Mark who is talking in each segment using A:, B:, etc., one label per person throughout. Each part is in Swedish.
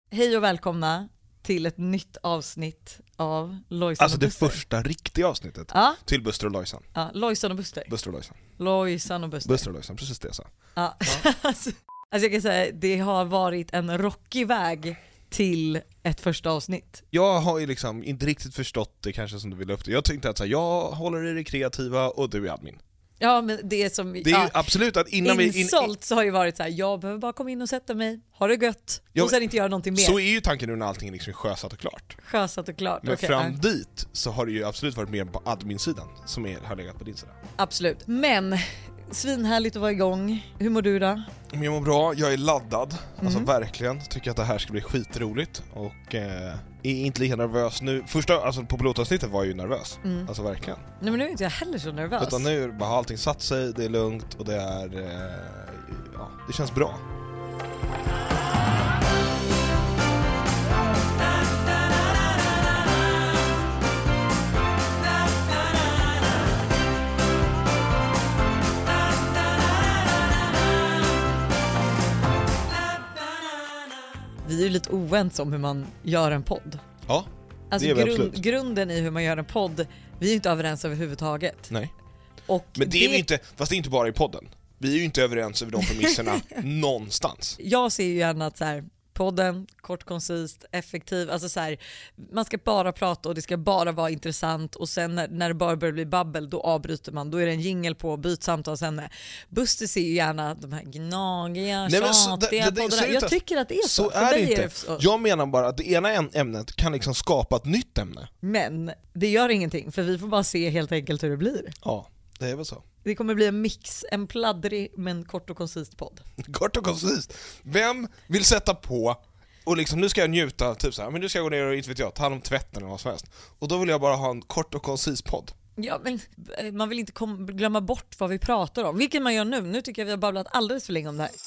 A: Hej och välkomna till ett nytt avsnitt av Lojsan
B: alltså
A: och
B: det
A: Buster.
B: första riktiga avsnittet till Buster och Lojsan.
A: Ja, Lojsan och Buster.
B: Buster och Lojsan.
A: Lojsan och Buster.
B: Buster och Lojsan, precis det jag sa.
A: Ja. Alltså jag kan säga, det har varit en rockig väg till ett första avsnitt.
B: Jag har ju liksom inte riktigt förstått det kanske som du vill upp det. Jag tänkte att så här, jag håller i det kreativa och du är admin.
A: Ja, men det är som...
B: Det är ju absolut att innan
A: insålt så har ju varit så här: jag behöver bara komma in och sätta mig, ha det gött, och sen inte göra någonting mer.
B: Så är ju tanken nu när allting liksom är sjösatt och klart.
A: Sjösatt och klart.
B: Men fram dit så har det ju absolut varit mer på admin-sidan som har legat på din sida.
A: Absolut. Men svinhärligt att vara igång. Hur mår du då?
B: Jag mår bra, jag är laddad. Alltså verkligen, tycker att det här ska bli skitroligt. Och är inte lika nervös nu. Första, alltså på pilotavsnittet var jag ju nervös. Alltså verkligen.
A: Nej, men nu är inte jag heller så nervös.
B: Utan nu bara har allting satt sig, det är lugnt och det är... det känns bra.
A: Vi är ju lite oense om hur man gör en podd.
B: Ja,
A: alltså
B: det är vi absolut.
A: Grunden i hur man gör en podd, vi är ju inte överens överhuvudtaget.
B: Nej.
A: Och
B: men det är vi inte, fast det är inte bara i podden. Vi är ju inte överens över de premisserna någonstans.
A: Jag ser ju gärna att så här, podden, kort, koncist, effektiv, alltså så här, man ska bara prata och det ska bara vara intressant, och sen när det bara börjar bli babbel, då avbryter man, då är det en jingle på, byt samtalsämne. Buster ser ju gärna de här gnagiga, tjatiga poddarna. Jag tycker att det är så.
B: Så är det inte. Jag menar bara att det ena ämnet kan liksom skapa ett nytt ämne.
A: Men det gör ingenting, för vi får bara se helt enkelt hur det blir.
B: Ja, det är väl så.
A: Det kommer bli en mix, en pladdrig men kort och koncist podd.
B: Kort och koncist. Vem vill sätta på och liksom, nu ska jag njuta, typ så här, men nu ska jag gå ner och inte vet jag, ta hand om tvätten eller vad som helst. Och då vill jag bara ha en kort och koncis podd.
A: Ja, men man vill inte glömma bort vad vi pratar om, vilket man gör nu. Nu tycker jag vi har babblat alldeles för länge om det här.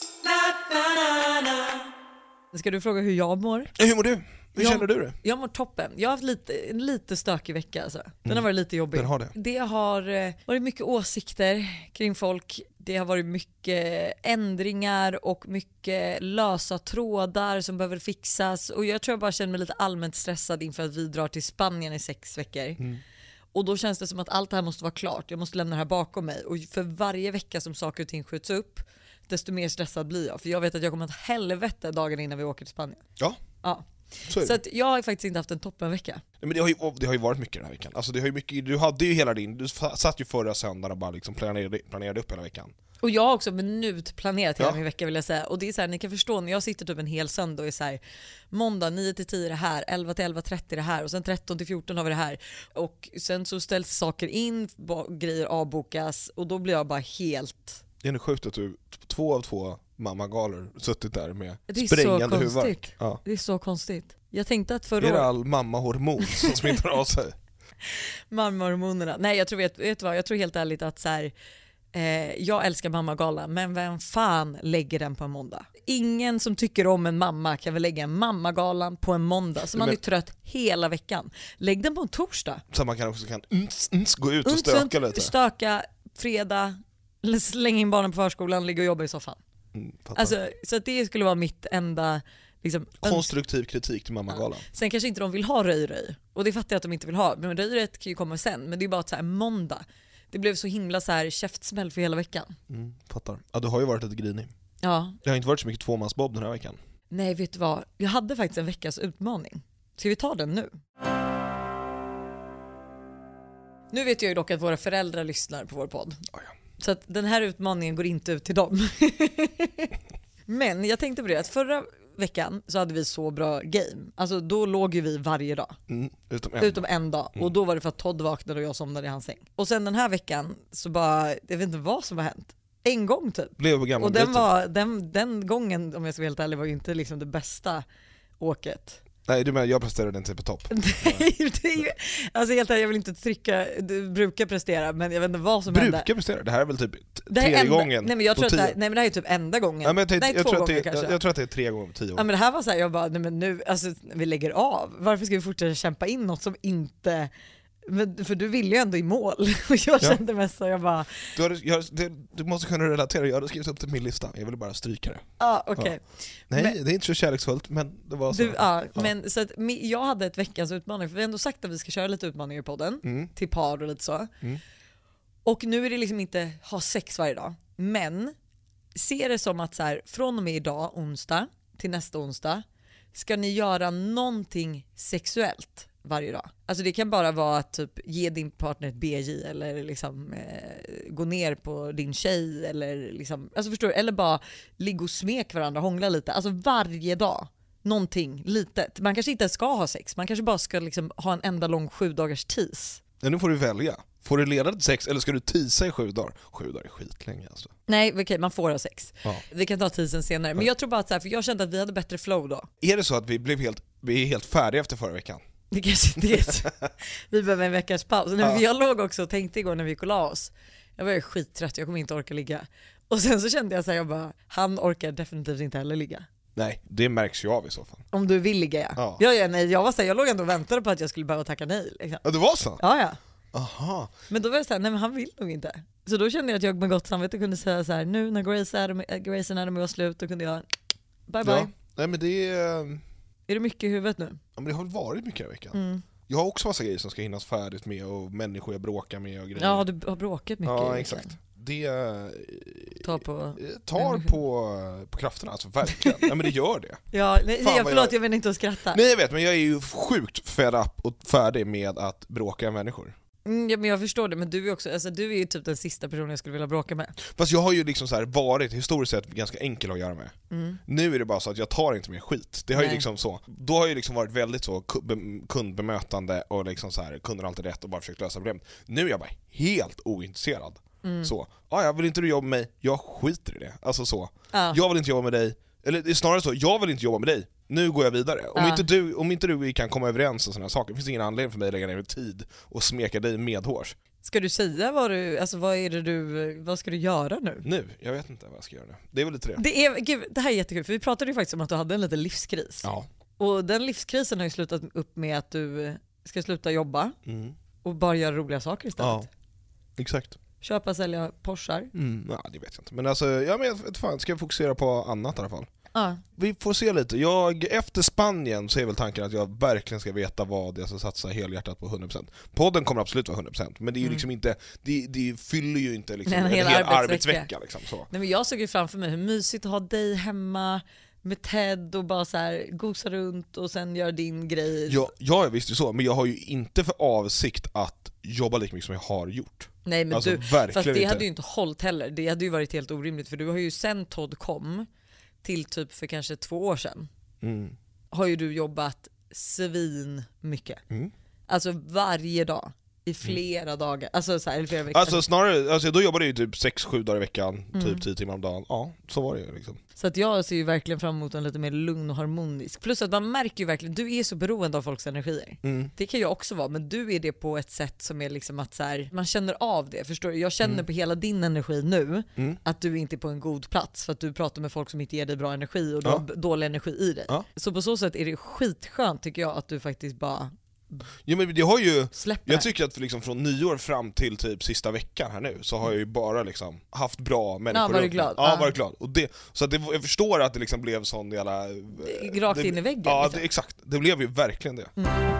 A: Ska du fråga hur jag mår?
B: Hur mår du? Hur känner du det?
A: Jag mår toppen. Jag har haft en lite stökig vecka alltså. Den har varit lite jobbig.
B: Den har det.
A: Det har varit mycket åsikter kring folk. Det har varit mycket ändringar och mycket lösa trådar som behöver fixas. Och jag tror jag bara känner mig lite allmänt stressad inför att vi drar till Spanien i 6 veckor. Och då känns det som att allt det här måste vara klart. Jag måste lämna det här bakom mig. Och för varje vecka som saker och ting skjuts upp, desto mer stressad blir jag. För jag vet att jag kommer att helvete dagen innan vi åker till Spanien.
B: Ja.
A: Så att jag har faktiskt inte haft en toppenvecka.
B: Men det har ju varit mycket den här veckan. Alltså det har ju mycket, du hade ju hela du satt ju förra söndagen och bara liksom planerade upp hela veckan.
A: Och jag har också minutplanerat hela min vecka, vill jag säga. Och det är så här, ni kan förstå, när jag sitter typ en hel söndag och är så här, måndag 9-10 det här, 11-11:30 det här, och sen 13-14 har vi det här. Och sen så ställs saker in, grejer avbokas, och då blir jag bara helt...
B: Det är nog sjukt att du 2 av 2 mammagalor suttit där med
A: sprängande huvudvärk.
B: Ja.
A: Det är så konstigt. Jag tänkte att
B: förra året... Är det all mammahormon som smittar av sig?
A: Mammahormonerna. Nej, jag tror, vet du vad? Jag tror helt ärligt att så här, jag älskar mammagalan, men vem fan lägger den på en måndag? Ingen som tycker om en mamma kan väl lägga en mammagalan på en måndag, så man är trött hela veckan. Lägg den på en torsdag.
B: Så man kan också gå ut och stöka lite.
A: Stöka, fredag, slänga in barnen på förskolan, ligga och jobba i soffan. Alltså, så att det skulle vara mitt enda liksom,
B: konstruktiv kritik till mammagalan.
A: Ja. Sen kanske inte de vill ha röj, och det fattar jag att de inte vill ha, men röjret kan ju komma sen. Men det är bara att så här, måndag, det blev så himla så här käftsmäll för hela veckan.
B: Fattar. Ja, du har ju varit lite grinig.
A: Ja.
B: Det har inte varit så mycket tvåmansbob den här veckan.
A: Nej, vet du vad? Jag hade faktiskt en veckas utmaning. Ska vi ta den nu? Nu vet jag ju dock att våra föräldrar lyssnar på vår podd.
B: Ja.
A: Så att den här utmaningen går inte ut till dem. Men jag tänkte på det, att förra veckan så hade vi så bra game. Alltså då låg ju vi varje dag. Utom en dag. Och då var det för att Todd vaknade och jag somnade i hans säng. Och sen den här veckan så bara, jag vet inte vad som har hänt. En gång typ.
B: Blev
A: och den gången, om jag ska vara helt ärlig, var ju inte liksom det bästa åket.
B: Nej, du menar jag presterade inte på topp.
A: Alltså helt ärligt, jag vill inte trycka, du brukar prestera, men jag vet inte vad som hände.
B: Brukar prestera? Det här är väl typ tredje gången.
A: Nej, men jag tror att nej, men det här är typ enda gången.
B: Ja, men jag
A: 2
B: tror
A: gånger kanske.
B: Jag tror att det är 3 gånger på 10 år.
A: Ja, men det här var så här, jag bara, nej men nu, alltså vi lägger av. Varför ska vi fortsätta kämpa in något som inte Men, för du vill ju ändå i mål. Och jag kände mest så jag bara...
B: Du måste kunna relatera. Jag hade skrivit upp till min lista. Jag ville bara stryka det.
A: Okej.
B: Nej, det är inte så kärleksfullt, men det var så.
A: Men så att, jag hade ett veckans utmaning. För vi har ändå sagt att vi ska köra lite utmaningar i podden. Till par och lite så. Och nu är det liksom inte ha sex varje dag. Men se det som att så här, från och med idag, onsdag, till nästa onsdag, ska ni göra någonting sexuellt varje dag. Alltså det kan bara vara att typ ge din partner ett BJ eller liksom gå ner på din tjej eller liksom, alltså förstår du, eller bara ligga och smek varandra, hångla lite. Alltså varje dag någonting litet. Man kanske inte ska ha sex, man kanske bara ska liksom ha en enda lång 7 dagars tease.
B: Ja, nu får du välja. Får du leda till sex eller ska du tisa i 7 dagar? 7 dagar är skitlänge alltså.
A: Nej, okej, man får ha sex. Vi kan ta tisen senare. Men jag tror bara att så här, för jag kände att vi hade bättre flow då.
B: Är det så att vi är helt färdiga efter förra veckan?
A: Det kanske inte är så. Vi behöver en veckas paus. Jag låg också och tänkte igår när vi gick och la oss. Jag var ju skittrött, jag kommer inte orka ligga. Och sen så kände jag så här, jag bara, han orkar definitivt inte heller ligga.
B: Nej, det märks ju av i så fall.
A: Om du vill ligga, ja. Nej, jag var så här, jag låg ändå och väntade på att jag skulle behöva tacka nej. Liksom.
B: Ja, det var så?
A: Ja.
B: Aha.
A: Men då var det så här, nej men han vill nog inte. Så då kände jag att jag med gott samvete kunde säga så här, nu när Grey's Anatomy var slut, då kunde jag bye.
B: Ja. Nej men det är...
A: Är det mycket i huvudet nu?
B: Ja, men det har varit mycket i veckan. Jag har också massa grejer som ska hinnas färdigt med och människor jag bråkar med och grejer.
A: Ja, du har bråkat mycket.
B: Ja, exakt. Det tar på krafterna, alltså verkligen. Ja, men det gör det.
A: Ja, jag vill inte att skratta.
B: Nej, jag vet, men jag är ju sjukt fed up och färdig med att bråka med människor.
A: Ja, men jag förstår det, men du är också, alltså, du är ju typ den sista personen jag skulle vilja bråka med.
B: Fast jag har ju liksom så här varit historiskt sett ganska enkel att göra med. Nu är det bara så att jag tar inte mer skit. Det har ju liksom så. Då har jag liksom varit väldigt så kundbemötande och liksom så här, kunden har alltid rätt och bara försökt lösa problemet. Nu är jag bara helt ointresserad. Så, jag vill inte du jobba med mig, jag skiter i det. Alltså så. Jag vill inte jobba med dig. Eller det är snarare så, jag vill inte jobba med dig. Nu går jag vidare. Om inte du kan komma överens och sådana saker, finns det ingen anledning för mig att lägga ner tid och smeka dig medhårs.
A: Ska du säga vad ska du göra nu?
B: Nu? Jag vet inte vad jag ska göra nu. Det är väl lite
A: det här är jättekul, för vi pratade ju faktiskt om att du hade en liten livskris.
B: Ja.
A: Och den livskrisen har ju slutat upp med att du ska sluta jobba och bara göra roliga saker istället.
B: Ja, exakt.
A: Köpa, sälja Porschar.
B: Det vet jag inte. Men alltså, ska jag fokusera på annat i alla fall.
A: Vi
B: får se lite. Efter Spanien så är väl tanken att jag verkligen ska veta vad jag ska satsa helhjärtat på 100%. Podden kommer absolut vara 100%, men det är ju liksom inte, det fyller ju inte liksom en hel arbetsvecka liksom, så.
A: Nej, men jag såg ju framför mig hur mysigt att ha dig hemma med Ted och bara så här gosa runt och sen göra din grej.
B: Ja, visst är så, men jag har ju inte för avsikt att jobba lika mycket som jag har gjort.
A: Nej, men
B: alltså,
A: fast det hade ju inte hållit heller. Det hade ju varit helt orimligt, för du har ju sen Todd kom till typ för kanske 2 år sedan har ju du jobbat svin mycket. Alltså varje dag i flera dagar, alltså så här, eller flera veckor.
B: Alltså snarare, då jobbade jag ju typ 6-7 dagar i veckan, typ 10 timmar om dagen. Ja, så var det liksom.
A: Så att jag ser ju verkligen fram emot en lite mer lugn och harmonisk. Plus att man märker ju verkligen, du är så beroende av folks energier. Det kan jag också vara, men du är det på ett sätt som är liksom att så här, man känner av det, förstår du? Jag känner på hela din energi nu att du inte är på en god plats, för att du pratar med folk som inte ger dig bra energi och du har dålig energi i dig. Så på så sätt är det skitskönt, tycker jag, att du faktiskt bara...
B: Ja, men det har ju, jag tycker att liksom från nyår fram till typ sista veckan här nu så har jag ju bara liksom haft bra människor.
A: Varit glad.
B: Varit glad. Och så att jag förstår att det liksom blev sån jävla...
A: Rakt in i väggen.
B: Ja,
A: liksom.
B: exakt. Det blev ju verkligen det.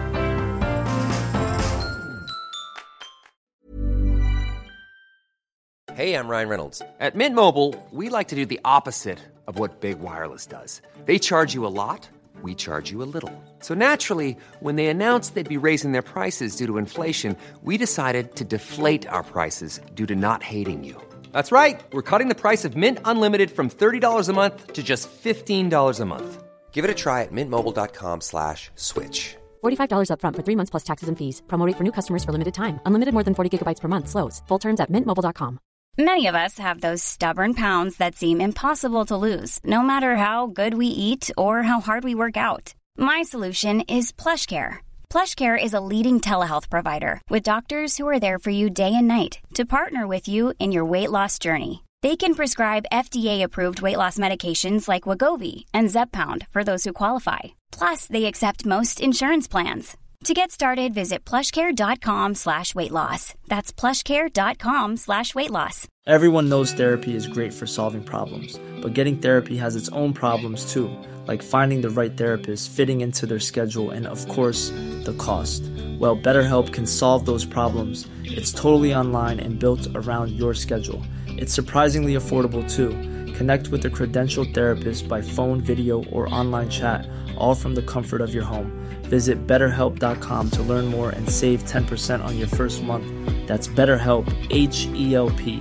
C: Hey, I'm Ryan Reynolds. At Mint Mobile, we like to do the opposite of what Big Wireless does. They charge you a lot. We charge you a little. So naturally, when they announced they'd be raising their prices due to inflation, we decided to deflate our prices due to not hating you. That's right. We're cutting the price of Mint Unlimited from $30 a month to just $15 a month. Give it a try at mintmobile.com/switch.
D: $45 up front for 3 months plus taxes and fees. Promo rate for new customers for limited time. Unlimited more than 40 gigabytes per month slows. Full terms at mintmobile.com.
E: Many of us have those stubborn pounds that seem impossible to lose, no matter how good we eat or how hard we work out. My solution is PlushCare. PlushCare is a leading telehealth provider with doctors who are there for you day and night to partner with you in your weight loss journey. They can prescribe FDA-approved weight loss medications like Wegovy and Zepbound for those who qualify. Plus, they accept most insurance plans. To get started, visit plushcare.com/weightloss. That's plushcare.com/weightloss.
F: Everyone knows therapy is great for solving problems, but getting therapy has its own problems too, like finding the right therapist, fitting into their schedule, and of course, the cost. Well, BetterHelp can solve those problems. It's totally online and built around your schedule. It's surprisingly affordable too. Connect with a credentialed therapist by phone, video, or online chat, all from the comfort of your home. Visit BetterHelp.com to learn more and save 10% on your first month. That's BetterHelp, H-E-L-P.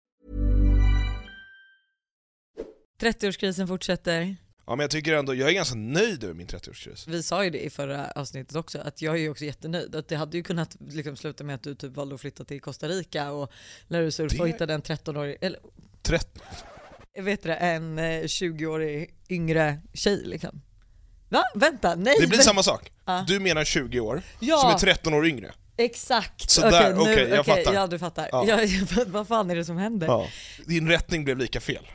A: 30-årskrisen fortsätter.
B: Ja, men jag tycker ändå, jag är ganska nöjd över min 30-årskris.
A: Vi sa ju det i förra avsnittet också, att jag är ju också jättenöjd. Att det hade ju kunnat liksom sluta med att du typ valde att flytta till Costa Rica och när du surfade och hittade en 13-årig... Eller,
B: 13?
A: Vet du, en 20-årig yngre tjej liksom. Va? Vänta, nej.
B: Det blir samma sak. Du menar 20 år, som är 13 år yngre.
A: Exakt.
B: Så där, okej, jag fattar.
A: Ja, du fattar.
B: Ja.
A: Vad fan är det som händer?
B: Ja. Din rättning blev lika fel.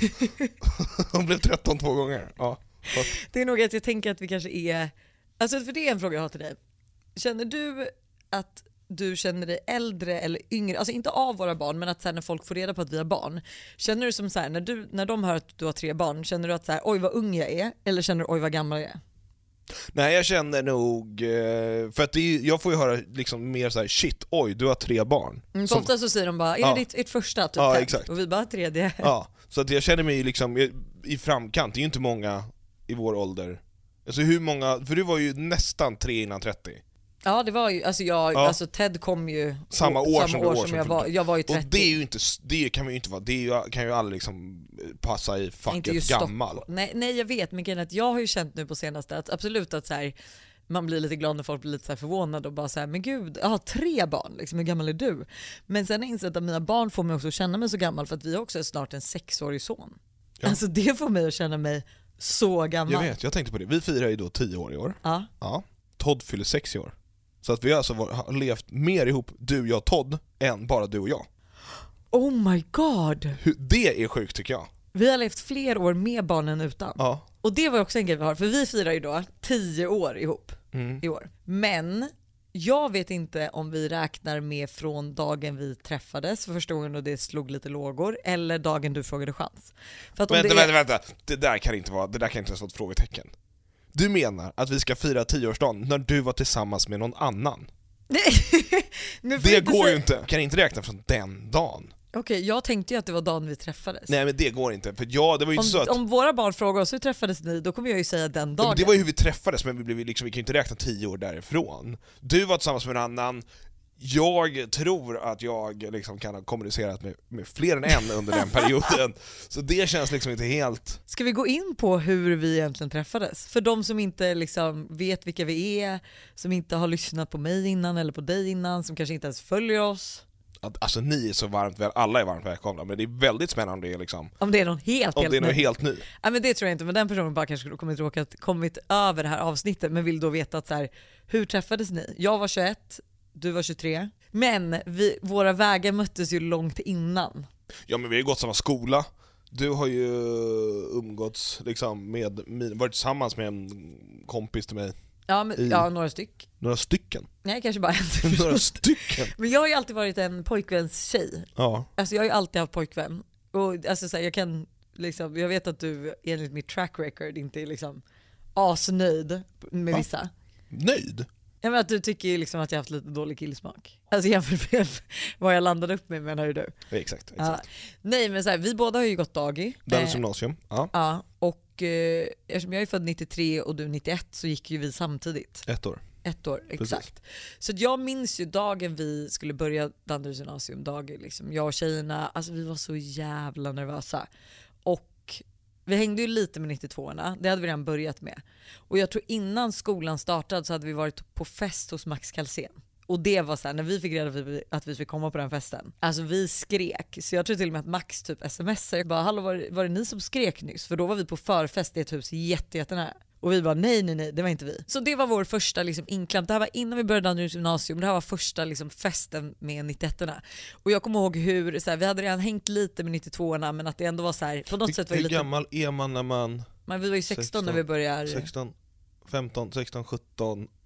B: Hon blev 13 2 gånger. Ja.
A: Det är nog att jag tänker att vi kanske är... Alltså för det är en fråga jag har till dig. Känner du att du känner dig äldre eller yngre? Alltså inte av våra barn, men att så här, när folk får reda på att vi har barn. Känner du som så här, när de hör att du har 3 barn, känner du att så här, oj vad ung jag är? Eller känner du oj vad gammal jag är?
B: Nej, jag känner nog, för att jag får ju höra liksom mer så här: shit, oj, du har 3 barn.
A: För ofta så säger de bara, är det ditt första? Typ,
B: ja, exakt.
A: Och vi bara 3D.
B: Ja, så att jag känner mig liksom i framkant. Det är ju inte många i vår ålder. Alltså hur många, för du var ju nästan 3 innan 30.
A: Ja, det var ju, alltså Ted kom ju
B: samma år som
A: jag var ju 30.
B: Och det är ju inte, det kan man ju inte vara, kan ju aldrig liksom passa i facket gammal.
A: Nej, jag vet, men grejen är att jag har ju känt nu på senaste att absolut att så här, man blir lite glad när folk blir lite så här förvånade och bara så här, men gud, jag har 3 barn liksom, hur gammal är du? Men sen har jag insett att mina barn får mig också att känna mig så gammal, för att vi också är snart en 6-årig son. Ja. Alltså det får mig att känna mig så gammal.
B: Jag vet, jag tänkte på det. Vi firar ju då 10 år i år. Ja. Todd fyller 6 i år. Så att vi alltså har levt mer ihop, du, jag, Todd, än bara du och jag.
A: Oh my god.
B: Det är sjukt tycker jag.
A: Vi har levt fler år med barnen utan.
B: Ja.
A: Och det var också en grej vi har, för vi firar ju då 10 år ihop i år. Men jag vet inte om vi räknar med från dagen vi träffades för första gången och det slog lite lågor, eller dagen du frågade chans. För att
B: vänta. Det där kan inte ens vara ett frågetecken. Du menar att vi ska fira 10-årsdagen när du var tillsammans med någon annan? Det går ju inte. Kan inte räkna från den dagen.
A: Okej, jag tänkte ju att det var dagen vi träffades.
B: Nej, men det går inte. För det var ju så att
A: om våra barn frågar oss hur träffades ni, då kommer jag ju säga den dagen.
B: Ja, det var ju hur vi träffades, men vi kan ju inte räkna 10 år därifrån. Du var tillsammans med en annan. Jag tror att jag liksom kan ha kommunicerat med fler än en under den perioden. Så det känns liksom inte helt...
A: Ska vi gå in på hur vi egentligen träffades? För de som inte liksom vet vilka vi är, som inte har lyssnat på mig innan eller på dig innan, som kanske inte ens följer oss.
B: Alltså ni är så varmt väl, alla är varmt välkomna, men det är väldigt spännande liksom.
A: Om det är någon helt
B: ny.
A: Ja, men det tror jag inte, men den personen bara kanske skulle kommit över det här avsnittet, men vill då veta att så här, hur träffades ni? Jag var 21, du var 23. Men våra vägar möttes ju långt innan.
B: Ja, men vi har ju gått samma skola. Du har ju umgåtts liksom varit tillsammans med en kompis till mig.
A: Ja, men, några stycken.
B: Några stycken?
A: Nej, kanske bara en.
B: Några stycken?
A: Men jag har ju alltid varit en pojkväns tjej.
B: Ja.
A: Alltså jag har ju alltid haft pojkvän. Och alltså så här, jag vet att du enligt mitt track record inte är liksom asnöjd med vissa.
B: Nöjd?
A: Jag menar att du tycker ju liksom att jag har haft lite dålig killsmak. Alltså jämfört med vad jag landade upp med, menar ju du.
B: Exakt.
A: Nej, men så här, vi båda har ju gått dagi.
B: Dans gymnasium.
A: Ja, och eftersom jag är född 93 och du 91 så gick ju vi samtidigt.
B: 1 år.
A: 1 år, exakt. Precis. Så jag minns ju dagen vi skulle börja Danderyds gymnasium, liksom. Jag och tjejerna, alltså vi var så jävla nervösa. Och vi hängde ju lite med 92orna, det hade vi redan börjat med. Och jag tror innan skolan startade så hade vi varit på fest hos Max Kalsén. Och det var så här, när vi fick reda på att vi fick komma på den festen. Alltså vi skrek, så jag tror till och med att Max typ smsade. Jag bara, hallå, var det ni som skrek nyss? För då var vi på förfest i ett hus jättenära. Och vi bara, nej, det var inte vi. Så det var vår första liksom inklamp. Det här var innan vi började Danderyds gymnasium. Det här var första liksom festen med 91orna. Och jag kommer ihåg hur, så här, vi hade redan hängt lite med 92orna, men att det ändå var så här, på något sätt var det lite...
B: Hur gammal är man när man...
A: Men vi var ju 16 när vi började...
B: 15, 16, 17,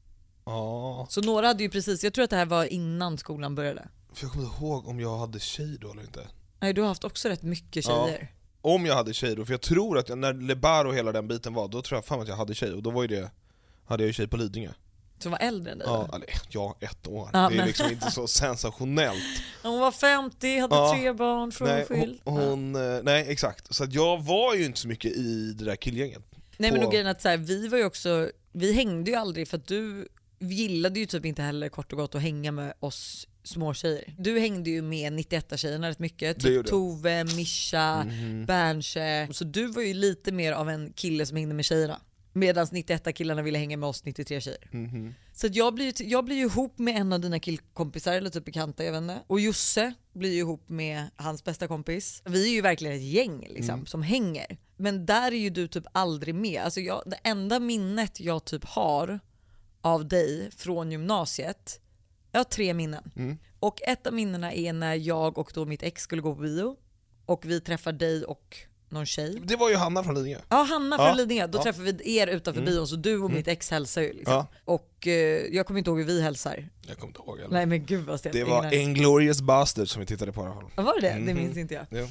B: Ja.
A: Så några hade ju precis, jag tror att det här var innan skolan började.
B: För jag kommer inte ihåg om jag hade tjej då eller inte.
A: Nej, du har haft också rätt mycket tjejer.
B: Ja. Om jag hade tjej då, för jag tror att när Lebar och hela den biten var, då tror jag fan att jag hade tjej. Och då var ju det, hade jag ju tjej på Lidingö.
A: Som var äldre än dig?
B: Ja, 1 år.
A: Ja,
B: det är liksom inte så sensationellt.
A: Hon var 50, hade 3 barn, frånskild.
B: Nej, exakt. Så att jag var ju inte så mycket i det där killgänget.
A: Nej, men grejen att så här, vi var ju också, vi hängde ju aldrig för att du gillade ju typ inte heller kort och gott att hänga med oss småtjejer. Du hängde ju med 91-tjejerna rätt mycket. Typ Tove, Mischa, Bernsche. Så du var ju lite mer av en kille som hängde med tjejerna. Medan 91-killarna ville hänga med oss 93 tjejer. Så att jag blir ju ihop med en av dina killkompisar, eller typ bekanta, jag vet inte. Och Josse blir ju ihop med hans bästa kompis. Vi är ju verkligen ett gäng liksom, som hänger. Men där är ju du typ aldrig med. Alltså det enda minnet jag typ har av dig från gymnasiet, jag har 3 minnen. Och ett av minnena är när jag och då mitt ex skulle gå på bio. Och vi träffar dig och någon tjej.
B: Det var ju Hanna från Lidingö.
A: Ja, Hanna från Lidingö. Då träffade vi er utanför bion, så du och mitt ex hälsar ju liksom. Och jag kommer inte ihåg hur vi hälsar.
B: Jag kommer inte ihåg heller.
A: Nej men gud vad stelt.
B: Det var Inglourious Bastard som vi tittade på i alla fall.
A: Var det? Det minns inte jag.
B: Ja.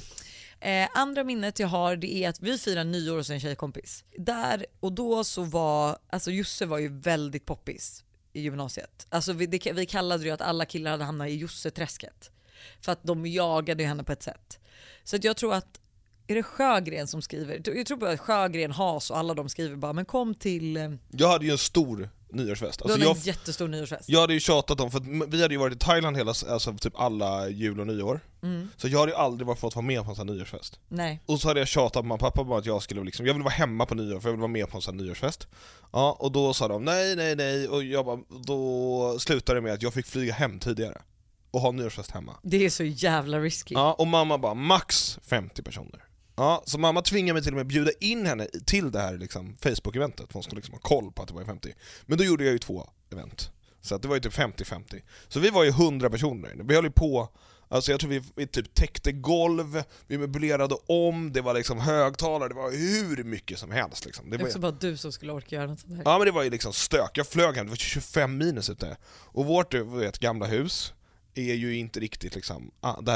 A: Andra minnet jag har, det är att vi firar nyår hos en tjejkompis. Där och då så var, alltså Josse var ju väldigt poppis i gymnasiet. Alltså vi kallade ju att alla killar hade hamnat i Josse-träsket. För att de jagade henne på ett sätt. Så att jag tror att, är det Sjögren som skriver? Jag tror bara att Sjögren, Has och alla de skriver bara, men kom till...
B: Jag hade ju en stor nyårsfest.
A: Alltså en jättestor nyårsfest.
B: Jag hade ju tjatat om, för att vi hade ju varit i Thailand alltså typ alla jul och nyår. Så jag hade ju aldrig fått vara med på en sån här nyårsfest.
A: Nej.
B: Och så hade jag tjatat på mamma och pappa bara att jag skulle liksom, jag vill vara hemma på nyår för jag vill vara med på en sån här nyårsfest. Ja, och då sa de nej, och jag bara, då slutade det med att jag fick flyga hem tidigare och ha nyårsfest hemma.
A: Det är så jävla risky.
B: Ja, och mamma bara, max 50 personer. Ja, så mamma tvingade mig till och med bjuda in henne till det här liksom, Facebook-eventet, för hon skulle liksom ha koll på att det var 50. Men då gjorde jag ju 2 event. Så att det var ju typ 50-50. Så vi var ju 100 personer. Vi höll ju på, alltså jag tror vi typ täckte golv, vi möblerade om, det var liksom högtalare, det var hur mycket som helst liksom. Det var
A: också bara du som skulle orka göra något sånt här.
B: Ja, men det var ju liksom stök. Jag flög hem, det var 25 minus ute. Och vårt gamla hus är ju inte riktigt liksom,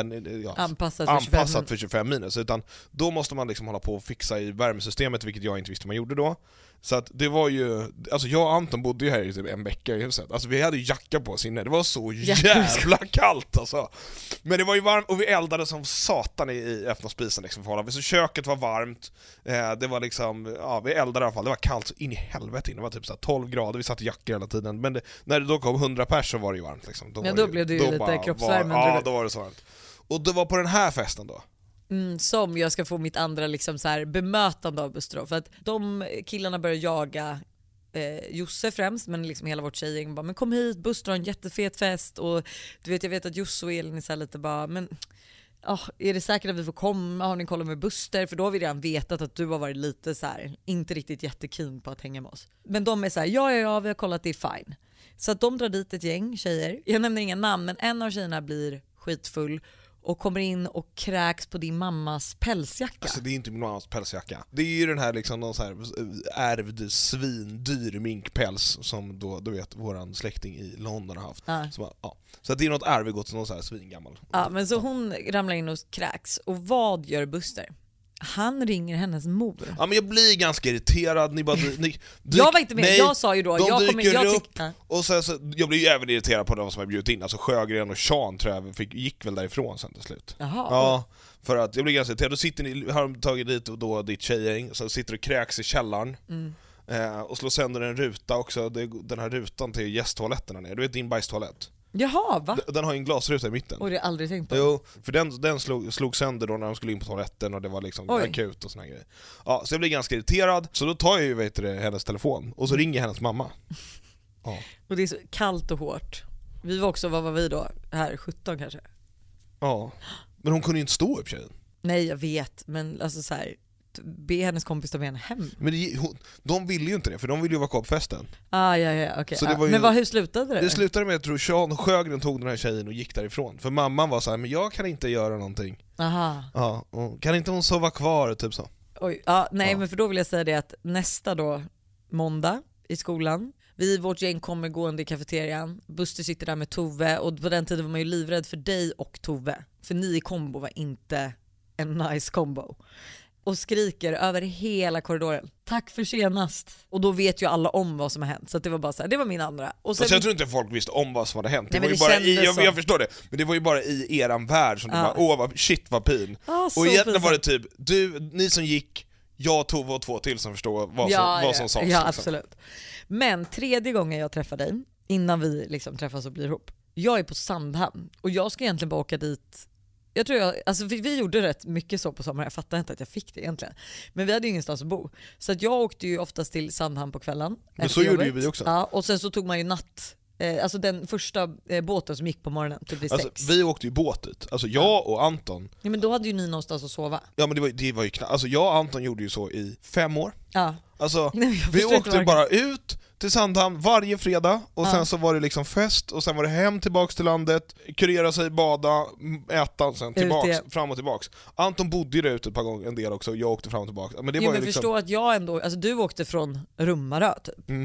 B: anpassat för 25 minus, utan då måste man liksom hålla på och fixa i värmesystemet, vilket jag inte visste man gjorde då. Så att det var ju, alltså jag och Anton bodde ju här i typ en vecka i huset. Alltså vi hade ju jacka på oss inne, det var så jävla kallt alltså. Men det var ju varmt och vi eldade som satan i öppna spisen liksom, så köket var varmt. Det var liksom, ja, vi eldade i alla fall, det var kallt så in i helvete inne. Det var typ så här 12 grader, vi satt i jackor hela tiden. Men när det då kom 100 pers så var det ju varmt liksom.
A: Då blev det ju lite kroppsvärme.
B: Ja, då var det så varmt. Och det var på den här festen då.
A: Som jag ska få mitt andra liksom så här bemötande av Buster. För att de killarna började jaga Josse främst, men liksom hela vårt tjejgäng bara, men kom hit, Buster har en jättefet fest. Och du vet, jag vet att Josse och Elin är så här lite bara, men är det säkert att vi får komma? Har ni kollat med Buster? För då har vi redan vetat att du har varit lite så här, inte riktigt jättekeen på att hänga med oss. Men de är så här, ja, vi har kollat, det är fine. Så att de drar dit ett gäng tjejer. Jag nämner inga namn, men en av tjejerna blir skitfull och kommer in och kräks på din mammas pälsjacka. Alltså
B: det är inte min mammas pälsjacka. Det är ju den här liksom någon så här ärvd svindyr minkpäls som då, du vet, våran släkting i London har haft. Så att det är något arvegods, någon så här svingammal.
A: Ja, men så hon ramlar in och kräks. Och vad gör Buster? Han ringer hennes mor.
B: Ja, men jag blir ganska irriterad.
A: Jag var inte med,
B: nej,
A: jag sa ju då
B: och så jag blir ju även irriterad på de som har bjudit in. Alltså Sjögren och Sean tror jag gick väl därifrån sen till slut.
A: Jaha.
B: Ja, för att jag blir ganska irriterad. Då sitter ni, har de tagit dit och då ditt tjejgäng, så sitter och kräks i källaren. Och slår sönder en ruta också. Den här rutan till gästtoaletterna ner. Du vet din bajstoalett.
A: Jaha, va?
B: Den har ju en glasruta i mitten.
A: Och det har jag aldrig tänkt på.
B: Jo, för den slog sönder då när de skulle in på toaletten och det var liksom akut och såna grejer. Ja, så jag blev ganska irriterad. Så då tar jag ju hennes telefon och så ringer hennes mamma. Ja.
A: Och det är så kallt och hårt. Vi var också, vad var vi då? Här 17 kanske.
B: Ja. Men hon kunde ju inte stå upp, tjejen.
A: Nej, jag vet, men alltså så här, be hennes kompis ta med henne hem.
B: Men de ville ju inte det, för de ville ju vara kvar på festen.
A: Ja, okej. Men hur slutade det? Det
B: slutade med att jag tror Sean Sjögren tog den här tjejen och gick därifrån. För mamman var så här, men jag kan inte göra någonting.
A: Aha.
B: Ja, och kan inte hon sova kvar, typ så.
A: Oj, men för då vill jag säga det att nästa då, måndag i skolan, Vi, vårt gäng, kommer gående i kafeterian. Buster sitter där med Tove, och på den tiden var man ju livrädd för dig och Tove. För ni i kombo var inte en nice kombo. Och skriker över hela korridoren: tack för senast. Och då vet ju alla om vad som har hänt. Så att det var bara så här, det var min andra. Och sen,
B: jag tror inte folk visste om vad som hade hänt.
A: Nej,
B: det var ju bara jag förstår det. Men det var ju bara i eran värld som det bara, shit vad pin. Och egentligen var det typ, ni som gick, jag, Tove och 2 till som förstår vad som sades.
A: Ja,
B: liksom.
A: absolut. Men 3:e gången jag träffar dig, innan vi liksom träffas och blir ihop, jag är på Sandhamn. Och jag ska egentligen bara åka dit. Jag tror alltså vi gjorde rätt mycket så på sommaren. Jag fattar inte att jag fick det egentligen. Men vi hade ju ingenstans att bo. Så att jag åkte ju oftast till Sandhamn på kvällen.
B: Men så gjorde ju vi också.
A: Ja, och sen så tog man ju alltså den första båten som gick på morgonen typ vid 6.
B: Vi åkte ju båt ut. Alltså jag och Anton.
A: Ja, men då hade ju ni någonstans att sova.
B: Ja, men det var ju knappt. Alltså jag och Anton gjorde ju så i 5 år.
A: Ja.
B: Alltså
A: Nej,
B: vi åkte bara ut till Sandhamn varje fredag. Och sen så var det liksom fest. Och sen var det hem tillbaks till landet, kurera sig, bada, äta och sen tillbaks, fram och tillbaks. Anton bodde ju där ute ett par gånger, en del också. Jag åkte fram och tillbaks. Men det var ju liksom...
A: förstå att jag ändå, alltså du åkte från Rummarö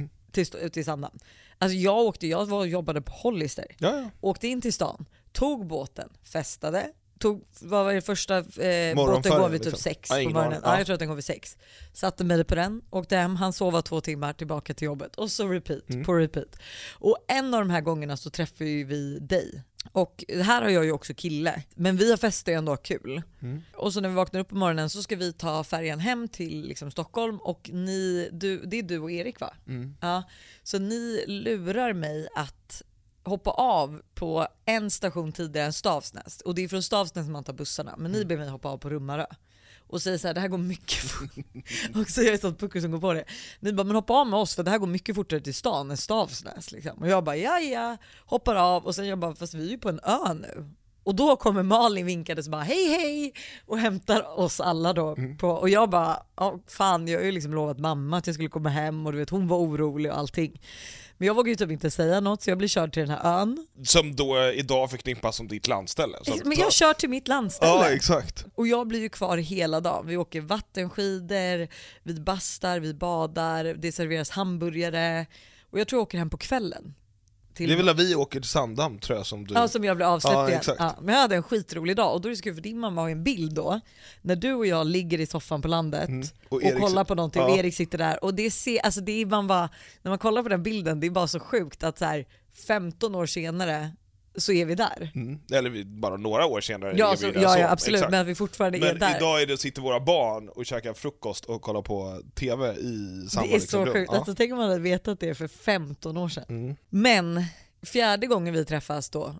A: typ till Sandhamn. Alltså jag var och jobbade på Hollister.
B: Ja.
A: Åkte in till stan, tog båten, festade, vad var det första båten går vid typ 6 på morgonen. Ja, jag tror att den går vid 6. Satte mig på den, åkte hem, han sova 2 timmar, tillbaka till jobbet och så repeat på repeat. Och en av de här gångerna så träffade ju vi dig. Och här har jag ju också kille, men vi har festat ändå kul. Och så när vi vaknar upp på morgonen så ska vi ta färjan hem till liksom Stockholm. Och det är du och Erik, va? Ja, så ni lurar mig att hoppa av på en station tidigare än Stavsnäs. Och det är från Stavsnäs man tar bussarna. Men ni ber mig hoppa av på Rummarö. Och säger så här, det här går mycket fort. Och så är jag sånt puckel som går på det. Ni bara, men hoppa av med oss för det här går mycket fortare till stan än Stavsnäs liksom. Och jag bara, ja, hoppar av. Och sen jag bara, fast vi är ju på en ö nu. Och då kommer Malin vinkade så bara, hej och hämtar oss alla då på, och jag bara, fan, jag har ju liksom lovat mamma att jag skulle komma hem, och du vet, hon var orolig och allting. Men jag vågar ju typ inte säga något, så jag blir körd till den här ön.
B: Som då idag förknippas som ditt landställe.
A: Men jag kör till mitt landställe.
B: Ja, exakt.
A: Och jag blir ju kvar hela dagen. Vi åker vattenskidor, vi bastar, vi badar, det serveras hamburgare. Och jag tror jag åker hem på kvällen.
B: Det är väl när vi åker till Sandhamn, tror jag, som du...
A: Ja, som jag blev avsläppt igen.
B: Exakt.
A: Ja, men jag hade en skitrolig dag. Och då är det så kul, för din mamma har en bild då när du och jag ligger i soffan på landet och kollar på någonting, och Erik sitter där. Och det är man bara, när man kollar på den bilden, det är bara så sjukt att så här 15 år senare så är vi där.
B: Eller bara några år senare
A: ja,
B: är vi där.
A: Ja, absolut, exakt. Men att vi fortfarande är där.
B: Men idag sitter våra barn och käkar frukost och kollar på TV i samma. Det
A: är så sjukt. Alltså, tänk om man hade vetat det för 15 år sedan. Men 4:e gången vi träffas då,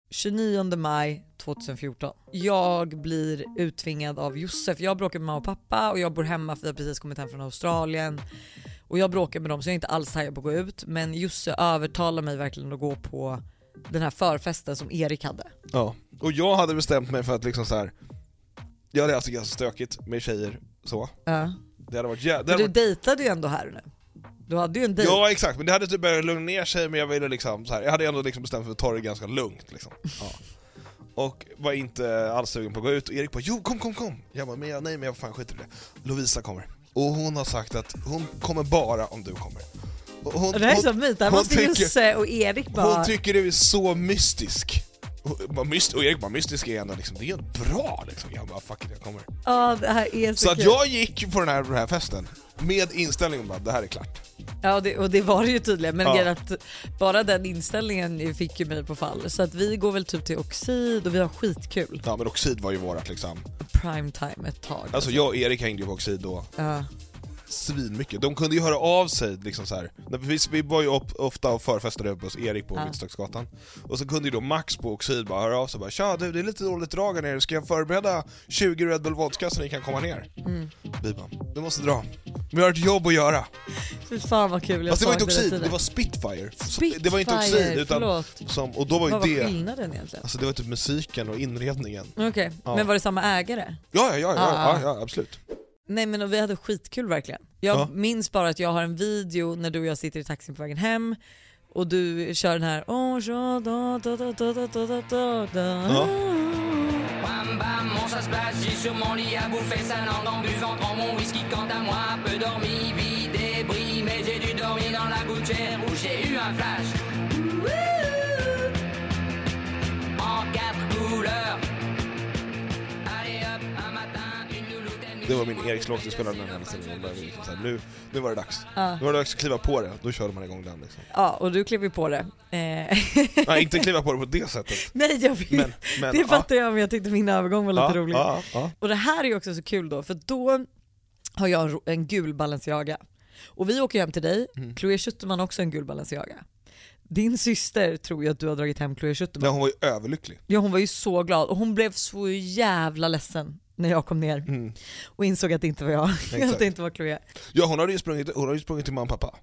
A: 29 maj 2014. Jag blir uttvingad av Josef. Jag bråkar med mamma och pappa, och jag bor hemma för jag har precis kommit hem från Australien. Och jag bråkar med dem, så jag är inte alls taggad på att gå ut. Men Josef övertalar mig verkligen att gå på den här förfesten som Erik hade.
B: Ja, och jag hade bestämt mig för att liksom så här. Jag hade alltså ganska stökigt med tjejer så.
A: Ja.
B: Det hade varit
A: men du dejtade ju ändå här nu. Du hade ju en dejt.
B: Ja, exakt, men det hade typ börjat lugna ner sig, men jag ville liksom så här, jag hade ändå liksom bestämt för att ta det ganska lugnt liksom. Ja. Och var inte alls sugen på att gå ut, och Erik bara, jo, kom. Jag bara, nej, men jag fan skiter i det. Lovisa kommer. Och hon har sagt att hon kommer bara om du kommer.
A: Det här är så myt, där måste Josse och Erik bara...
B: Hon tycker det är så mystisk. Och Erik bara, mystisk är ändå liksom, det är bra liksom. Jag bara, fuck it, jag kommer.
A: Ja, det här är så
B: att jag gick på den här festen med inställningen bara, det här är klart.
A: Ja, och det var det ju tydligen. Men att bara den inställningen fick ju mig på fall. Så att vi går väl typ till Oxid och vi har skitkul.
B: Ja, men Oxid var ju vårat liksom
A: prime time ett tag.
B: Alltså jag och Erik hängde ju på Oxid då. Ja. Svin mycket. De kunde ju höra av sig liksom så här. Vi var ju ofta och förfestade upp hos Erik på Vittstöcksgatan. Och så kunde ju då Max på Oxid bara höra av sig bara, tja du, det är lite dåligt drag här nere. Ska jag förbereda 20 Red Bull vodka så ni kan komma ner? Vi bara, du måste dra. Vi har ett jobb att göra.
A: Fy fan vad kul.
B: Fast det var inte Oxid, det var Spitfire. Det var inte Oxid utan och då var ju
A: vad
B: det.
A: Vad var skillnaden egentligen?
B: Alltså det var typ musiken och inredningen.
A: Okej. Ja. Men var det samma ägare?
B: Ja, absolut.
A: Nej, men vi hade skitkul verkligen. Jag minns bara att jag har en video när du och jag sitter i taxin på vägen hem och du kör den här Bam bam, on s'asplace, j'ai sur mon lit à bouffer sa langue en buvant, prends mon whisky quant à moi, peu dormi, vie débris, mais j'ai dû dormir
G: dans la gouttière où j'ai eu un flash. En 4 couleurs. Allez hop, un matin, une louloute.
B: Det var min Erikslåt vi spelade den här tiden. Liksom så här, nu var det dags. Nu var det dags att kliva på det. Då körde man igång den liksom.
A: Ja, och du klev ju på det.
B: Nej, inte kliva på det på det sättet.
A: Nej, jag vet. Men, det fattar jag, men jag tyckte min övergång var lite rolig. Och det här är ju också så kul då, för då har jag en gul Balenciaga. Och vi åker hem till dig. Chloé Schuterman också en gul Balenciaga. Din syster tror jag att du har dragit hem Chloé Schuterman.
B: Ja, hon var ju överlycklig.
A: Ja, hon var ju så glad. Och hon blev så jävla ledsen när jag kom ner och insåg att det inte var jag. Att det inte var Chloé.
B: Ja, hon hade ju sprungit till mamma och pappa.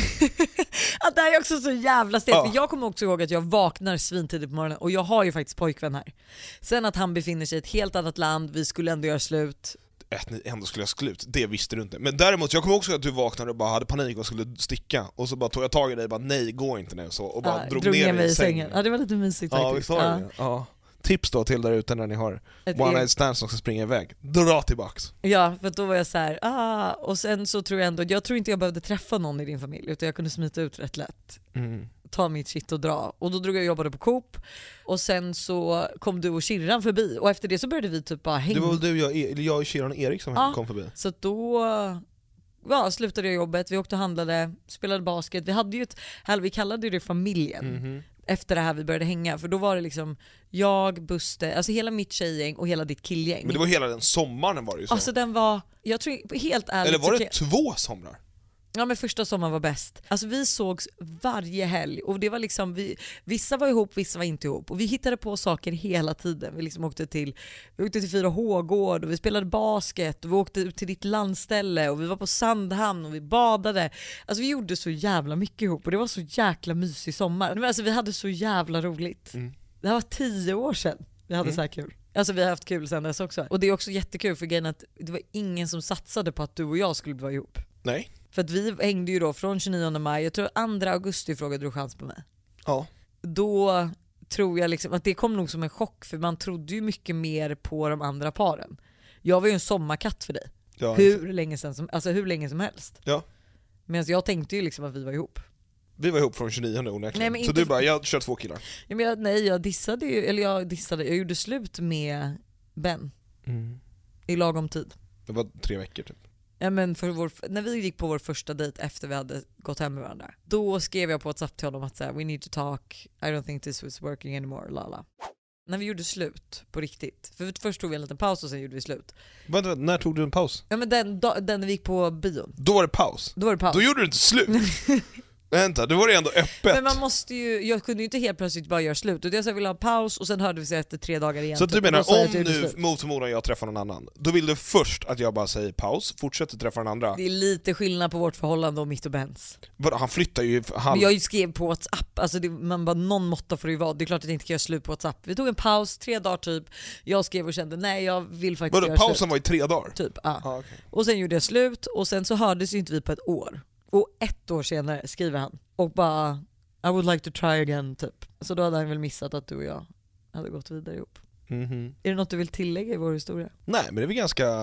A: Att det här är också så jävla stelt. För jag kommer också ihåg att jag vaknar svintidigt på morgonen. Och jag har ju faktiskt pojkvän här. Sen att han befinner sig i ett helt annat land. Vi skulle ändå göra slut.
B: Att ni ändå skulle göra slut, det visste du inte. Men däremot, jag kommer också ihåg att du vaknade och bara hade panik och skulle sticka. Och så bara tog jag tag i dig och bara, nej, gå inte nu. Så, och bara drog ner mig i sängen.
A: Ja, det var lite mysigt faktiskt.
B: Ja. Tips då till där ute när ni har one night stands som ska springa iväg. Dra tillbaks.
A: Ja, för då var jag så här, och sen så tror jag ändå, jag tror inte jag behövde träffa någon i din familj, utan jag kunde smita ut rätt lätt. Ta mitt shit och dra. Och då drog jag och jobbade på Coop. Och sen så kom du och Kirran förbi. Och efter det så började vi typ bara hänga.
B: Det var väl jag och Kirran och Erik som kom förbi.
A: Så då slutade jag jobbet. Vi åkte och handlade, spelade basket. Vi hade ju vi kallade det familjen. Efter det här vi började hänga. För då var det liksom jag, Buster, alltså hela mitt tjejgäng och hela ditt killgäng.
B: Men det var hela den sommaren var det ju så.
A: Alltså den var, jag tror helt ärligt.
B: Eller var det 2 somrar?
A: Ja, men första sommaren var bäst. Alltså vi sågs varje helg och det var liksom vissa var ihop, vissa var inte ihop och vi hittade på saker hela tiden. Vi liksom åkte till 4H-gård och vi spelade basket och vi åkte ut till ditt landställe och vi var på Sandhamn och vi badade. Alltså vi gjorde så jävla mycket ihop och det var så jäkla mysig sommar. Men alltså vi hade så jävla roligt. Det här var 10 år sedan vi hade så här kul. Alltså vi har haft kul sedan dess också. Och det är också jättekul för grejen att det var ingen som satsade på att du och jag skulle vara ihop.
B: Nej.
A: För att vi hängde ju då från 29 maj, jag tror 2 augusti frågade du chans på mig.
B: Ja.
A: Då tror jag liksom att det kom nog som en chock, för man trodde ju mycket mer på de andra paren. Jag var ju en sommarkatt för dig. Ja, hur länge som helst.
B: Ja.
A: Men jag tänkte ju liksom att vi var ihop.
B: Vi var ihop från 29 onekligen. Så du bara, jag kör 2 killar.
A: Ja, men jag dissade ju, jag gjorde slut med Ben. I lagom tid.
B: Det var 3 veckor typ.
A: Ja, men när vi gick på vår första dejt efter vi hade gått hem med varandra, då skrev jag på WhatsApp till honom att we need to talk, I don't think this was working anymore, lala. När vi gjorde slut på riktigt, för först tog vi en liten paus och sen gjorde vi slut.
B: Vänta, när tog du en paus?
A: Ja, men den när vi gick på bion.
B: Då var det paus? Då gjorde du inte slut? Vänta, då var det ändå öppet.
A: Men man måste ju, jag kunde ju inte helt plötsligt bara göra slut. Och jag sa jag ville ha paus och sen hörde vi sig efter 3 dagar igen.
B: Så du menar, om nu mot förmodan jag träffar någon annan, då vill du först att jag bara säger paus, fortsätter träffa den andra?
A: Det är lite skillnad på vårt förhållande och mitt och Bens.
B: Han flyttar ju
A: Men jag skrev på WhatsApp, alltså man bara, någon måtta får det ju vara. Det är klart att jag inte kan göra slut på WhatsApp. Vi tog en paus, 3 dagar typ. Jag skrev och kände, nej jag vill faktiskt göra
B: pausen
A: slut.
B: Var i 3 dagar?
A: Typ, ja.
B: Okay.
A: Och sen gjorde jag slut och sen så hördes ju inte vi på ett år. Och 1 år senare skriver han och bara, I would like to try again typ. Så då hade han väl missat att du och jag hade gått vidare ihop. Är det något du vill tillägga i vår historia?
B: Nej, men det är väl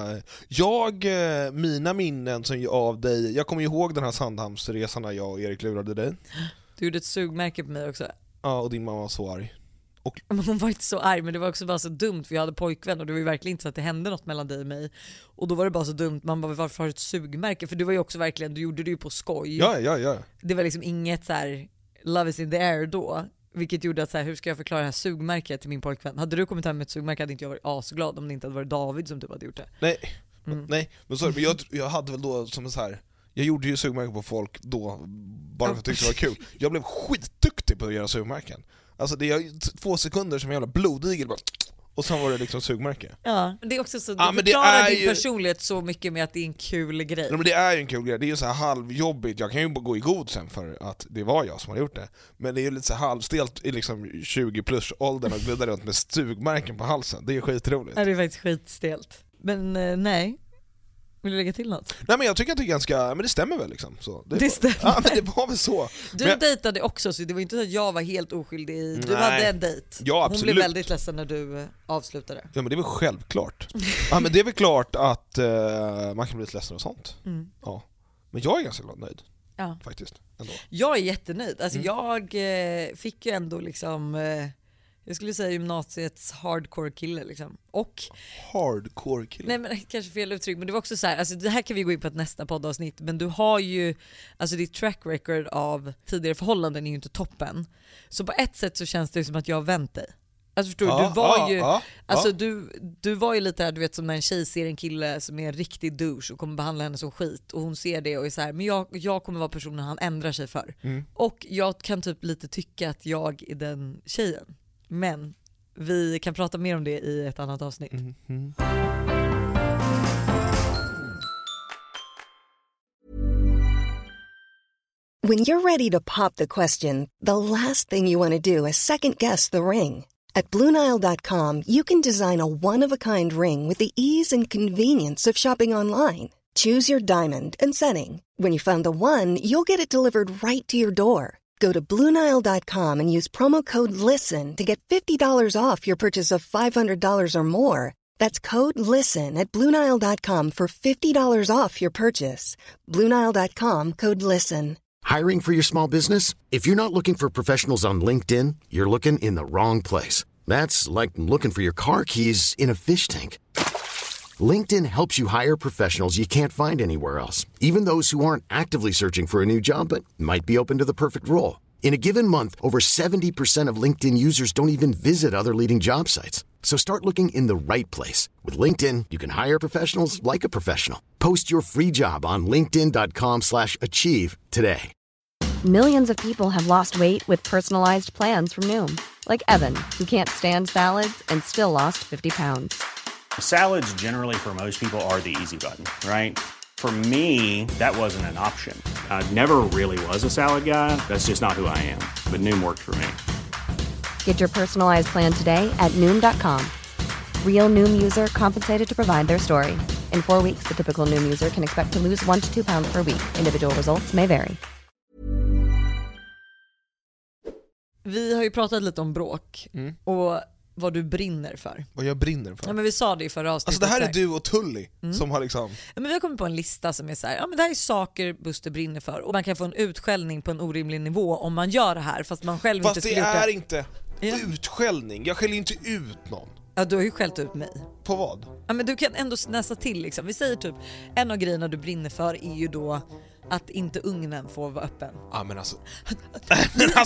B: ganska... mina minnen som av dig, jag kommer ihåg den här Sandhamnsresan när jag och Erik lurade dig.
A: Du gjorde ett sugmärke på mig också.
B: Ja, och din mamma var så arg. Och...
A: Hon var inte så arg, men det var också bara så dumt, för jag hade pojkvän och det var ju verkligen inte så att det hände något mellan dig och mig. Och då var det bara så dumt, man bara, varför har du ett sugmärke? För du var ju också verkligen, du gjorde det ju på skoj.
B: Ja.
A: Det var liksom inget så här love is in the air då. Vilket gjorde att så här, hur ska jag förklara det här sugmärket till min pojkvän? Hade du kommit hem med ett sugmärke hade inte jag varit asglad om det inte hade varit David som typ hade gjort det.
B: Nej, men så, jag hade väl då som så här. Jag gjorde ju sugmärken på folk då bara för att jag tyckte det var kul. Jag blev skitduktig på att göra sugmärken. Alltså det är 2 sekunder som en jävla blodigel bara, och sen var det liksom sugmärke.
A: Ja, men det är också så, du förklarar din personlighet så mycket med att det är en kul grej.
B: Ja, men det är ju en kul grej, det är ju så här halvjobbigt. Jag kan ju bara gå i god sen för att det var jag som hade gjort det. Men det är ju lite så halvstelt i liksom 20+-åldern och glida runt med sugmärken på halsen. Det är skitroligt.
A: Ja, det är faktiskt skitstelt. Men nej. Vill du lägga till något?
B: Nej, men jag tycker att det är ganska, men det stämmer väl liksom så.
A: Det stämmer.
B: Ja, men det var väl så.
A: Du dejtade också, så det var inte så att jag var helt oskyldig. Du hade en dejt.
B: Ja, absolut.
A: Hon blev väldigt ledsen när du avslutade.
B: Ja, men det är väl självklart. Ja, men det är väl klart att man kan bli lite ledsen och sånt. Ja. Men jag är ganska glad nöjd.
A: Ja.
B: Faktiskt, ändå.
A: Jag är jättenöjd. Alltså jag fick ju ändå liksom, jag skulle säga gymnasiets hardcore kille liksom. Och
B: Hardcore kille.
A: nej men kanske fel uttryck, men det var också så här, alltså det här kan vi gå in på ett nästa poddavsnitt, men du har ju, alltså ditt track record av tidigare förhållanden är ju inte toppen. Så på ett sätt så känns det som att jag har vänt dig. Alltså förstår du, du var ju alltså du var ju lite här, du vet, som när en tjej ser en kille som är en riktig douche och kommer behandla henne som skit, och hon ser det och är så här, men jag kommer vara personen han ändrar sig för. Och jag kan typ lite tycka att jag är den tjejen. Men vi kan prata mer om det i ett annat avsnitt.
H: When you're ready to pop the question, the last thing you want to do is second-guess the ring. At BlueNile.com, you can design a one-of-a-kind ring with the ease and convenience of shopping online. Choose your diamond and setting. When you find the one, you'll get it delivered right to your door. Go to BlueNile.com and use promo code LISTEN to get $50 off your purchase of $500 or more. That's code LISTEN at BlueNile.com for $50 off your purchase. BlueNile.com, code LISTEN.
I: Hiring for your small business? If you're not looking for professionals on LinkedIn, you're looking in the wrong place. That's like looking for your car keys in a fish tank. LinkedIn helps you hire professionals you can't find anywhere else, even those who aren't actively searching for a new job but might be open to the perfect role. In a given month, over 70% of LinkedIn users don't even visit other leading job sites. So start looking in the right place. With LinkedIn, you can hire professionals like a professional. Post your free job on linkedin.com/achieve today.
D: Millions of people have lost weight with personalized plans from Noom. Like Evan, who can't stand salads and still lost 50 pounds.
J: Salads generally for most people are the easy button, right? For me, that wasn't an option. I never really was a salad guy. That's just not who I am. But Noom worked for me.
D: Get your personalized plan today at Noom.com. Real Noom user compensated to provide their story. In 4 weeks, the typical Noom user can expect to lose 1 to 2 pounds per week. Individual results may vary.
A: Vi har ju pratat lite om bråk och vad du brinner för.
B: Vad jag brinner för?
A: Ja, men vi sa det i förra avsnittet.
B: Alltså det här är du och Tully som har liksom...
A: Ja, men vi har kommit på en lista som är så här, ja men det här är saker Buster brinner för, och man kan få en utskällning på en orimlig nivå om man gör det här fast man själv inte skulle
B: gjort det.
A: Fast
B: det är inte utskällning. Jag skäller inte ut någon.
A: Ja, du har ju skällt ut mig.
B: På vad?
A: Ja, men du kan ändå nästa till liksom. Vi säger typ, en av grejerna du brinner för är ju då att inte ugnen får vara öppen.
B: Ja, men alltså...
A: det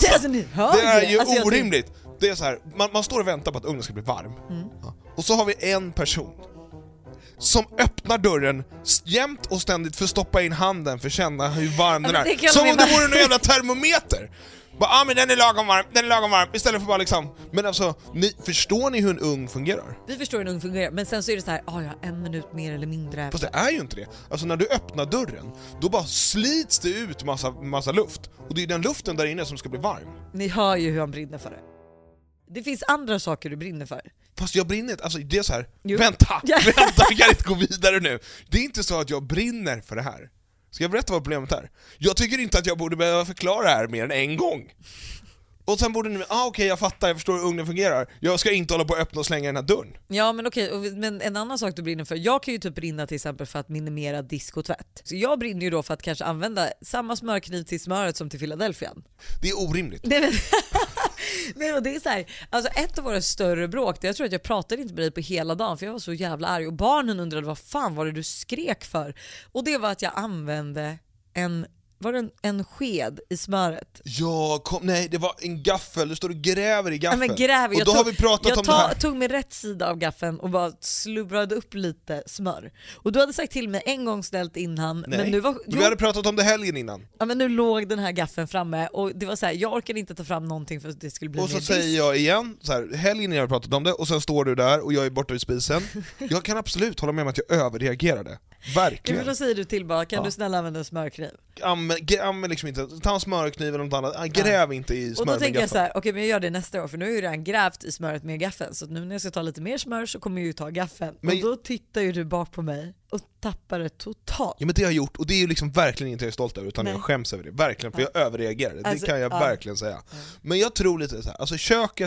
B: är ju orimligt. Det är så här, man står och väntar på att ugnen ska bli varm. Ja. Och så har vi en person som öppnar dörren jämt och ständigt för att stoppa in handen för att känna hur varm den är. Som om det vore någon jävla termometer. Ja, men den är lagom varm, istället för bara liksom... Men alltså, förstår ni hur en ugn fungerar?
A: Vi förstår hur en ugn fungerar, men sen så är det så här, ja, 1 minut mer eller mindre.
B: Fast det är ju inte det. Alltså när du öppnar dörren, då bara slits det ut massa luft. Och det är den luften där inne som ska bli varm.
A: Ni hör ju hur han brinner för det. Det finns andra saker du brinner för.
B: Fast jag brinner inte, alltså det är så här. Vänta, vi kan inte gå vidare nu. Det är inte så att jag brinner för det här. Ska jag berätta vad problemet är? Jag tycker inte att jag borde behöva förklara det här mer än en gång. Och sen borde ni, okej, jag fattar, jag förstår hur ugnen fungerar. Jag ska inte hålla på att öppna och slänga den här dörren.
A: Ja, men okej, men en annan sak du brinner för. Jag kan ju typ brinna till exempel för att minimera disk och tvätt. Så jag brinner ju då för att kanske använda samma smörkniv till smöret som till Philadelphian.
B: Det är orimligt.
A: Nej, och det är så här, alltså ett av våra större bråk, jag tror att jag pratade inte med dig på hela dagen för jag var så jävla arg och barnen undrade vad fan var det du skrek för, och det var att jag använde en sked i smöret.
B: Ja, nej, det var en gaffel. Du står och gräver i gaffeln.
A: Ja, men gräver.
B: Och då har vi pratat om det här.
A: Jag tog mig rätt sida av gaffeln och bara slubbrade upp lite smör. Och du hade sagt till mig en gång ställt innan.
B: Nej,
A: men nu
B: vi hade pratat om det helgen innan.
A: Ja, men nu låg den här gaffeln framme och det var så här, jag orkade inte ta fram någonting för att det skulle bli
B: och så säger jag igen, så här, helgen jag har pratat om det, och sen står du där och jag är borta vid spisen. Jag kan absolut hålla med om att jag överreagerade. Verkligen.
A: Då säger du till bara, kan du snälla använda en smörkniv?
B: Använd liksom inte, ta en smörkniv eller något annat, gräv inte i smör.
A: Och då tänker jag så här, okej, men jag gör det nästa år, för nu har jag ju redan grävt i smöret med gaffeln, så nu när jag ska ta lite mer smör så kommer jag ju ta gaffeln. Men och då tittar ju du bak på mig och tappar det totalt.
B: Ja, men det har jag gjort, och det är ju liksom verkligen inte jag är stolt över, utan jag skäms över det, verkligen, för jag överreagerade, det kan jag verkligen säga. Men jag tror lite så här, alltså köket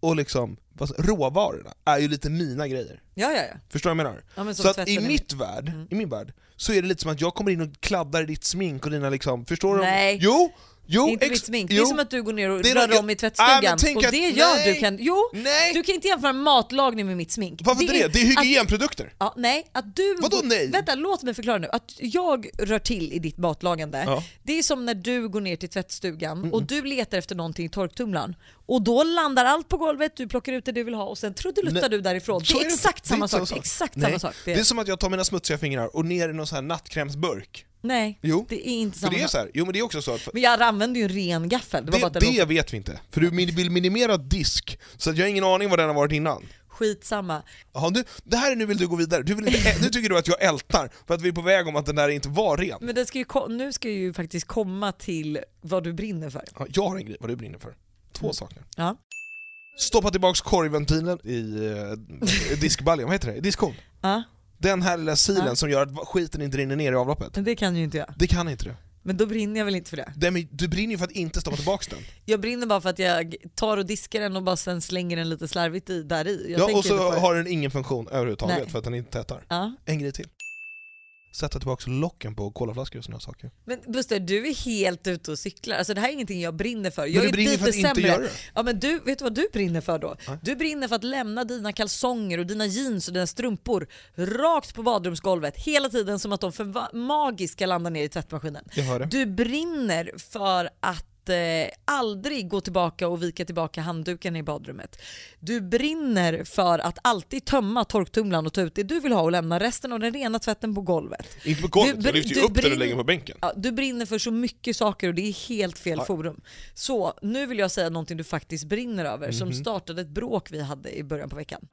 B: och liksom råvarorna är ju lite mina grejer.
A: Ja.
B: Förstår du vad jag menar?
A: Ja,
B: så att i min värld så är det lite som att jag kommer in och kladdar i ditt smink och dina liksom, förstår
A: Nej.
B: du? Jo,
A: inte mitt smink. Det är som att du går ner och
B: det
A: rör om i tvättstugan. Och det gör
B: nej,
A: du kan. Jo,
B: nej.
A: Du kan inte jämföra matlagning med mitt smink.
B: Varför inte det? Det är hygienprodukter.
A: Att du...
B: Vadå nej?
A: Vänta, låt mig förklara nu. Att jag rör till i ditt matlagande.
B: Ja.
A: Det är som när du går ner till tvättstugan och du letar efter någonting i torktumlaren. Och då landar allt på golvet, du plockar ut det du vill ha och sen trudeluttar du därifrån. Det är exakt samma sak. Samma sak.
B: Det är som att jag tar mina smutsiga fingrar och ner i någon sån här nattkrämsburk.
A: Nej,
B: jo.
A: Det är inte samma
B: det är
A: sak.
B: så här. Jo, men det är också så att...
A: Men jag använder ju en ren gaffel.
B: Det vet vi inte. För du vill minimera disk. Så att jag har ingen aning vad den har varit innan.
A: Skitsamma.
B: Jaha, det här är nu vill du gå vidare. Nu tycker du att jag ältar för att vi är på väg om att den där inte var ren.
A: Men det ska nu ska ju faktiskt komma till vad du brinner för.
B: Ja, jag har en grej vad du brinner för. 2 saker.
A: Ja.
B: Stoppa tillbaks korgventilen i diskbaljan, vad heter det? Diskhon.
A: Ja.
B: Den här lilla silen som gör att skiten inte rinner ner i avloppet.
A: Men det kan ju inte jag.
B: Det kan inte det.
A: Men då brinner jag väl inte för det?
B: Du brinner ju för att inte stoppa tillbaks den.
A: Jag brinner bara för att jag tar och diskar den och bara sen slänger den lite slarvigt där i.
B: Ja, och så har den ingen funktion överhuvudtaget. Nej. För att den inte tätar.
A: Ja.
B: En grej till. Sätta tillbaka locken på kolaflaskor och såna saker.
A: Men Buster, du är helt ute och cyklar. Alltså det här är ingenting jag brinner för.
B: Men du brinner för att inte göra det.
A: Ja, men du, vet du vad du brinner för då? Nej. Du brinner för att lämna dina kalsonger och dina jeans och dina strumpor rakt på badrumsgolvet hela tiden som att de för magiskt ska landa ner i tvättmaskinen.
B: Jag hör det.
A: Du brinner för att aldrig gå tillbaka och vika tillbaka handduken i badrummet. Du brinner för att alltid tömma torktumlaren och ta ut det du vill ha och lämna resten av den rena tvätten på golvet.
B: Inte på golvet, du lyfter ju upp den och lägger på bänken.
A: Ja, du brinner för så mycket saker och det är helt fel forum. Så nu vill jag säga någonting du faktiskt brinner över som startade ett bråk vi hade i början på veckan.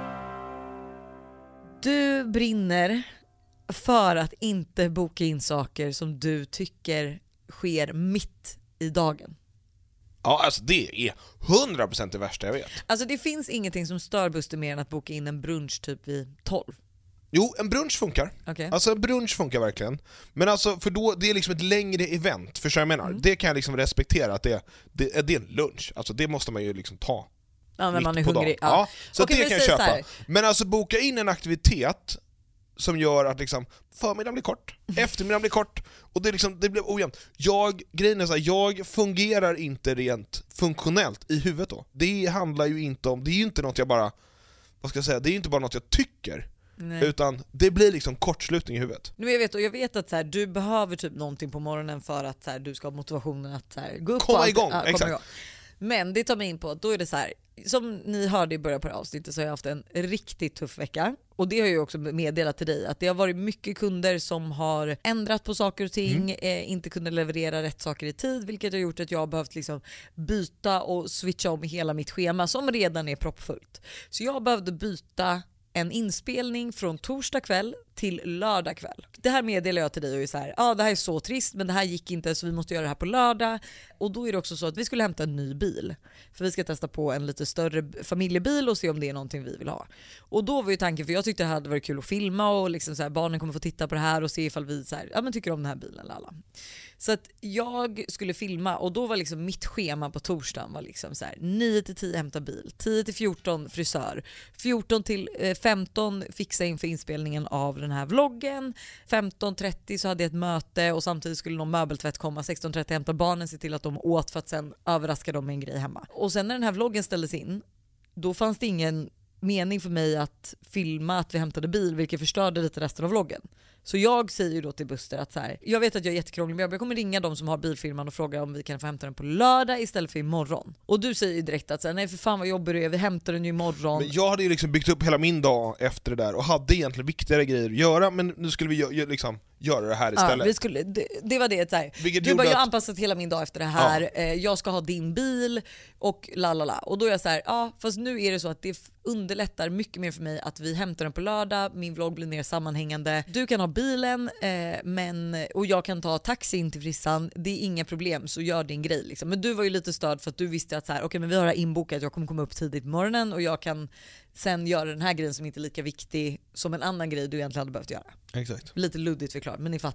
A: Du brinner för att inte boka in saker som du tycker sker mitt i dagen.
B: Ja, alltså det är 100% det värsta jag vet.
A: Alltså det finns ingenting som stör Buster mer än att boka in en brunch typ vid 12.
B: Jo, en brunch funkar.
A: Okay.
B: Alltså en brunch funkar verkligen. Men alltså, för då, det är liksom ett längre event, för så jag menar. Det kan jag liksom respektera att det är en lunch. Alltså det måste man ju liksom ta.
A: Ja, när man är hungrig.
B: Ja, så okay, det kan jag köpa. Men alltså boka in en aktivitet som gör att liksom förmiddagen blir kort, eftermiddagen blir kort och det liksom, det blir ojämnt. Grejen är så här, jag fungerar inte rent funktionellt i huvudet då. Det handlar ju inte om, det är ju inte något jag bara, vad ska jag säga, det är ju inte bara något jag tycker. Nej. Utan det blir liksom kortslutning i huvudet.
A: Nu jag vet att så här, du behöver typ någonting på morgonen för att så här, du ska ha motivationen att så här, gå upp
B: komma
A: och
B: igång.
A: Komma
B: exakt.
A: igång. Men det tar mig in på, då är det så här, som ni hörde i början på det avsnittet så har jag haft en riktigt tuff vecka. Och det har jag också meddelat till dig att det har varit mycket kunder som har ändrat på saker och ting, inte kunde leverera rätt saker i tid, vilket har gjort att jag har behövt liksom byta och switcha om hela mitt schema som redan är proppfullt. Så jag behövde byta en inspelning från torsdag kväll till lördag kväll. Det här meddelar jag till dig och är så här, det här är så trist men det här gick inte så vi måste göra det här på lördag. Och då är det också så att vi skulle hämta en ny bil. För vi ska testa på en lite större familjebil och se om det är någonting vi vill ha. Och då var ju tanken, för jag tyckte det hade varit kul att filma och liksom så här, barnen kommer få titta på det här och se ifall vi så här, men tycker om den här bilen eller alla. Så att jag skulle filma och då var liksom mitt schema på torsdagen var liksom så här 9-10 hämta bil, 10-14 frisör, 14-15 fixa inför inspelningen av den här vloggen, 15:30 så hade jag ett möte och samtidigt skulle någon möbeltvätt komma, 16:30 hämta barnen, se till att de åt för att sen överraska dem med en grej hemma. Och sen när den här vloggen ställdes in, då fanns det ingen mening för mig att filma att vi hämtade bil, vilket förstörde lite resten av vloggen. Så jag säger ju då till Buster att så här, jag vet att jag är jättekrånglig men jag kommer ringa de som har bilfirman och fråga om vi kan få hämta den på lördag istället för imorgon. Och du säger ju direkt att så här, nej för fan vad jobbig du är, vi hämtar den ju imorgon. Men
B: jag hade ju liksom byggt upp hela min dag efter det där och hade egentligen viktigare grejer att göra, men nu skulle vi liksom göra det här istället.
A: Ja, vi skulle, det var det så här. Du bara, jag har anpassat hela min dag efter det här, jag ska ha din bil och lalala. Och då är jag så här, fast nu är det så att det underlättar mycket mer för mig att vi hämtar den på lördag, min vlogg blir mer sammanhängande. Du kan ha bilen och jag kan ta taxi in till frissan, det är inga problem, så gör din grej liksom. Men du var ju lite störd för att du visste att så här, okej, men vi har inbokat, jag kommer komma upp tidigt på morgonen och jag kan sen göra den här grejen som inte är lika viktig som en annan grej du egentligen hade behövt göra.
B: Exakt.
A: Lite luddigt förklarat, men ni fattar.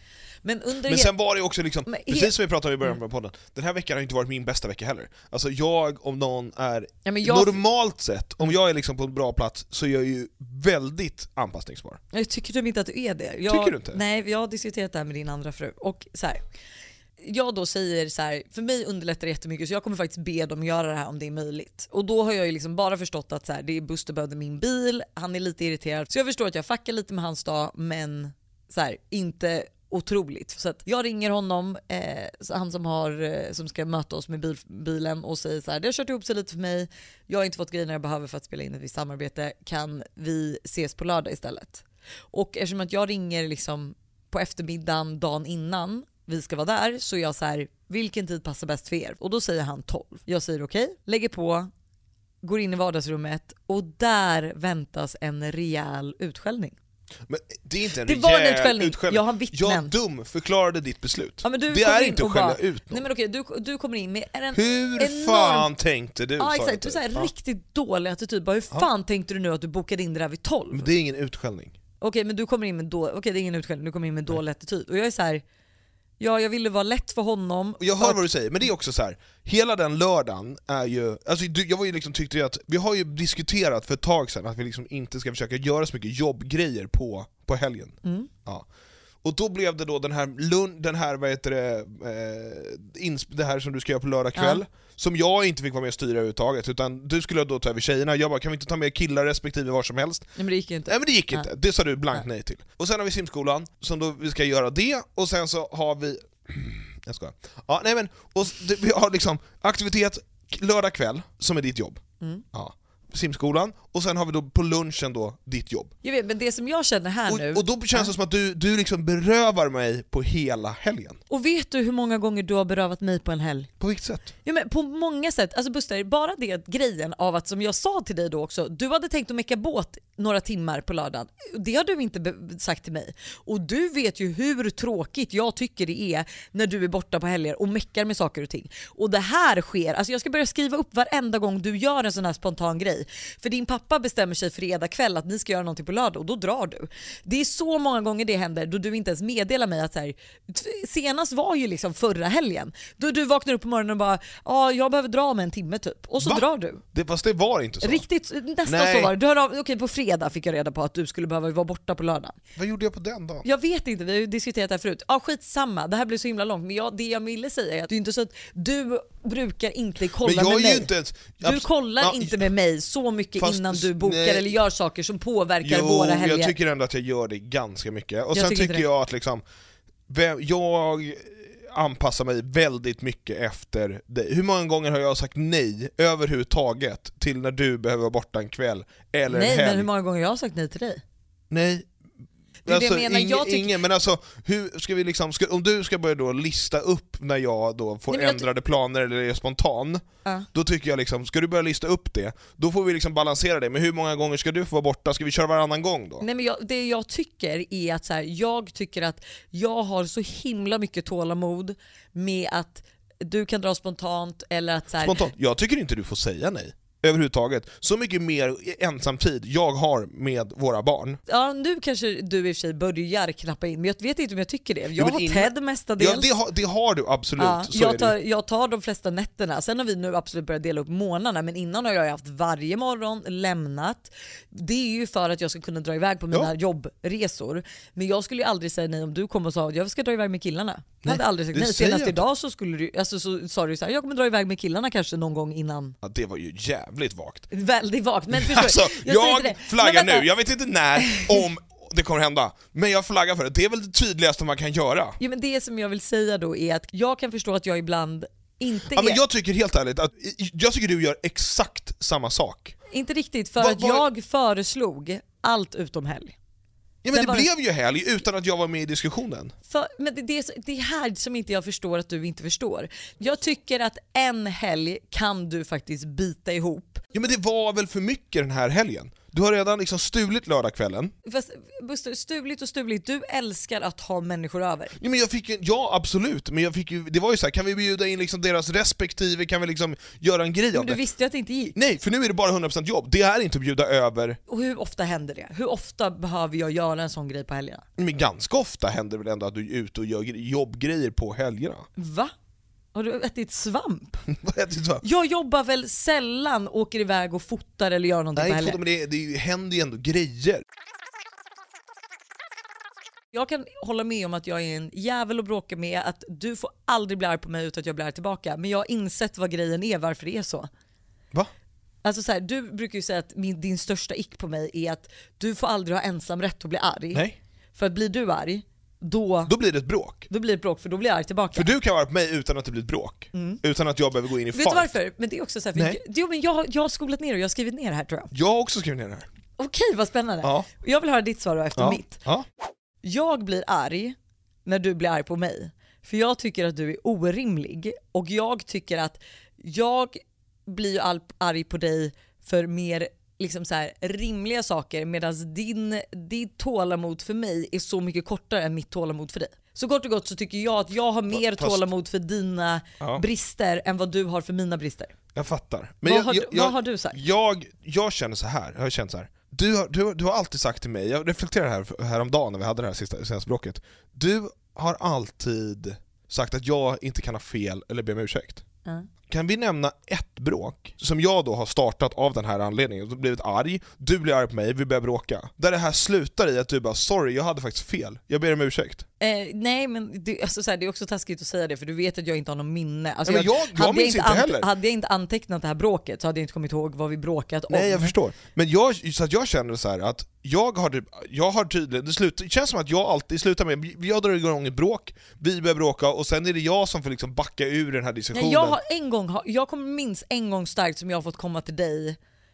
A: Men
B: sen var det också liksom, precis som vi pratade om i början på podden, den här veckan har inte varit min bästa vecka heller. Alltså jag, om någon är normalt sett, om jag är liksom på en bra plats, så är jag ju väldigt anpassningsbar.
A: Jag tycker typ inte att du är det.
B: Tycker du inte?
A: Nej, jag har diskuterat det här med din andra fru. Och så här, jag då säger så här, för mig underlättar det jättemycket, så jag kommer faktiskt be dem göra det här om det är möjligt. Och då har jag ju liksom bara förstått att så här, det är Buster behövde min bil, han är lite irriterad. Så jag förstår att jag fuckar lite med hans dag, men så här, inte otroligt. Så att jag ringer honom, han som ska möta oss med bilen, och säger så här: det har kört ihop sig lite för mig, jag har inte fått grejerna jag behöver för att spela in ett visst samarbete, kan vi ses på lördag istället? Och eftersom att jag ringer liksom på eftermiddagen dagen innan vi ska vara där, så är jag så här: vilken tid passar bäst för er? Och då säger han 12. Jag säger okej, lägger på, går in i vardagsrummet, och där väntas en rejäl utskällning.
B: Men det är inte en
A: rejäl
B: utskällning.
A: Jag har vittnen.
B: Jag förklarade ditt beslut.
A: Ja, men
B: det är inte att skälla ut någon.
A: Nej, men okej, du kommer in med en
B: hur
A: enorm...
B: fan tänkte du?
A: Ja, exakt. Du säger riktigt dålig attityd. Bara, hur fan tänkte du nu att du bokade in det där vid 12?
B: Men det är ingen utskällning.
A: Okej, men du kommer in med det är ingen utskällning. Du kommer in med dålig attityd. Och jag är så här: ja, jag ville vara lätt för honom.
B: Jag hör vad du säger, men det är också så här. Hela den lördagen är ju, alltså jag var ju liksom, tyckte att vi har ju diskuterat för ett tag sedan att vi liksom inte ska försöka göra så mycket jobbgrejer på helgen. Ja. Och då blev det då den här vad heter det här som du ska göra på lördag kväll, som jag inte fick vara med och styra överhuvudtaget, utan du skulle då ta över tjejerna. Jag bara, kan vi inte ta med killar respektive var som helst?
A: Nej, men det gick inte.
B: Nej, men det gick inte. Det sa du blankt nej till. Och sen har vi simskolan, som då vi ska göra det, och sen så har vi jag skojar. Ja, nej men, och vi har liksom aktivitet lördag kväll som är ditt jobb. Ja. Simskolan, och sen har vi då på lunchen då ditt jobb.
A: Jag vet, men det som jag känner här nu...
B: Och då känns det som att du liksom berövar mig på hela helgen.
A: Och vet du hur många gånger du har berövat mig på en helg?
B: På vilket sätt?
A: Ja, men på många sätt. Alltså Buster, bara det grejen av att, som jag sa till dig då också, du hade tänkt att mecka båt några timmar på lördagen. Det har du inte sagt till mig. Och du vet ju hur tråkigt jag tycker det är när du är borta på helger och meckar med saker och ting. Och det här sker, alltså jag ska börja skriva upp varenda gång du gör en sån här spontan grej. För din pappa bestämmer sig fredag kväll att ni ska göra någonting på lördag, och då drar du. Det är så många gånger det händer då du inte ens meddelar mig att så här, senast var ju liksom förra helgen. Då du vaknar upp på morgonen och bara, jag behöver dra med en timme typ. Och så drar du.
B: Fast det var inte så.
A: Riktigt, nästan så var det. Du hörde av, okej, på fredag fick jag reda på att du skulle behöva vara borta på lördag.
B: Vad gjorde jag på den då?
A: Jag vet inte, vi har ju diskuterat det här förut. Skitsamma, det här blir så himla långt. Men det jag ville säga är att det är inte så att du brukar inte kolla med mig. Du kollar inte med mig så mycket innan du bokar eller gör saker som påverkar våra helger.
B: Jag tycker ändå att jag gör det ganska mycket. Och sen tycker jag att liksom, jag anpassar mig väldigt mycket efter dig. Hur många gånger har jag sagt nej överhuvudtaget till när du behöver vara borta en kväll eller en helg?
A: Nej, men hur många gånger har jag sagt nej till dig?
B: Nej. Alltså, ingen, men alltså, hur ska vi liksom, om du ska börja då lista upp när jag då får ändrade planer eller är spontan, då tycker jag liksom, ska du börja lista upp det, då får vi liksom balansera det. Men hur många gånger ska du få vara borta? Ska vi köra varannan gång då? Nej, men
A: det jag tycker är att så här, jag tycker att jag har så himla mycket tålamod med att du kan dra spontant eller att så här...
B: Spontant? Jag tycker inte du får säga nej överhuvudtaget. Så mycket mer ensamtid jag har med våra barn.
A: Ja, nu kanske du i och för sig börjar knappa in, men jag vet inte om jag tycker det. Jag har Ted mestadels.
B: Ja, det har du absolut.
A: Ja, jag tar de flesta nätterna. Sen har vi nu absolut börjat dela upp månaderna, men innan har jag haft varje morgon lämnat. Det är ju för att jag ska kunna dra iväg på mina jobbresor. Men jag skulle ju aldrig säga nej om du kommer och sa att jag ska dra iväg med killarna. Jag hade aldrig sagt nej. Senast idag så skulle du, alltså, så sa du så här, jag kommer dra iväg med killarna kanske någon gång innan.
B: Ja, det var ju jävligt vagt.
A: Väldigt vagt, men förstår,
B: alltså, jag flaggar nu, jag vet inte när, om det kommer hända, men jag flaggar för det. Det är väl det tydligaste man kan göra.
A: Ja, men det som jag vill säga då är att jag kan förstå att jag ibland inte
B: men jag tycker helt ärligt att jag tycker du gör exakt samma sak.
A: Inte riktigt, för att jag föreslog allt utom helg.
B: Ja, men det blev ju helg utan att jag var med i diskussionen.
A: Men det är här som inte jag förstår att du inte förstår. Jag tycker att en helg kan du faktiskt bita ihop.
B: Ja, men det var väl för mycket den här helgen. Du har redan liksom stulit lördagskvällen.
A: Fast Buster, stuligt och stuligt. Du älskar att ha människor över.
B: Ja, men jag fick ju, ja absolut, men jag fick ju, det var ju så här, kan vi bjuda in liksom deras respektive, kan vi liksom göra en grej av det?
A: Men du visste ju att det inte gick.
B: Nej, för nu är det bara 100% jobb. Det är inte att bjuda över.
A: Och hur ofta händer det? Hur ofta behöver jag göra en sån grej på helgerna?
B: Men ganska ofta händer det väl ändå att du är ute och gör jobbgrejer på helgerna.
A: Va? Har du ätit svamp?
B: Vad ätit svamp?
A: Jag jobbar väl sällan, åker iväg och fotar eller gör någonting på helgen.
B: Nej, men det händer ju ändå grejer.
A: Jag kan hålla med om att jag är en jävel att bråka med, att du får aldrig bli arg på mig utan att jag blir arg tillbaka. Men jag har insett vad grejen är, varför det är så.
B: Va?
A: Alltså så här, du brukar ju säga att din största ick på mig är att du får aldrig ha ensam rätt att bli arg.
B: Nej.
A: För att blir du arg, då
B: blir det ett bråk.
A: Då blir det ett bråk, för då blir jag arg tillbaka.
B: För du kan vara på mig utan att det blir ett bråk. Utan att jag behöver gå in i fight.
A: Vet du varför? Men det är också så här, för jag har skolat ner och jag har skrivit ner det här, tror jag.
B: Jag har också skrivit ner det här.
A: Okej, vad spännande.
B: Ja.
A: Jag vill höra ditt svar då efter mitt.
B: Ja.
A: Jag blir arg när du blir arg på mig. För jag tycker att du är orimlig. Och jag tycker att jag blir ju arg på dig för mer liksom så här rimliga saker, medan ditt tålamod för mig är så mycket kortare än mitt tålamod för dig. Så kort och gott så tycker jag att jag har mer tålamod för dina brister än vad du har för mina brister.
B: Jag fattar. Men
A: vad har du sagt?
B: Jag känner så här. Jag har känt så här. Du har alltid sagt till mig, jag reflekterar häromdagen när vi hade det här senaste bråket. Du har alltid sagt att jag inte kan ha fel eller be om ursäkt. Kan vi nämna ett bråk som jag då har startat av den här anledningen? Du har blivit arg, du blir arg på mig, vi börjar bråka. Där det här slutar i att du bara, sorry, jag hade faktiskt fel. Jag ber om ursäkt.
A: Nej, men det är också taskigt att säga det, för du vet att jag inte har någon minne. Alltså,
B: men jag minns inte heller.
A: Hade jag inte antecknat det här bråket så hade jag inte kommit ihåg vad vi bråkat om.
B: Nej, jag förstår. Men jag känner så här att jag har tydligen, det känns som att jag alltid slutar med, jag drar igång ett bråk, vi börjar bråka och sen är det jag som får liksom backa ur den här diskussionen.
A: Nej, jag kommer minst en gång starkt som jag har fått komma till dig.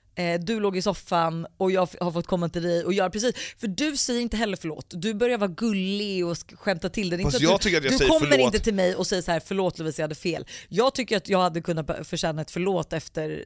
A: Du låg i soffan och jag har fått komma till dig och göra precis. För du säger inte heller förlåt. Du börjar vara gullig och skämta till det.
B: Fast
A: inte
B: jag tycker att jag
A: du
B: säger
A: kommer
B: förlåt.
A: inte till mig och säger så här, förlåt Lovisa, jag hade fel. Jag tycker att jag hade kunnat förtjäna ett förlåt efter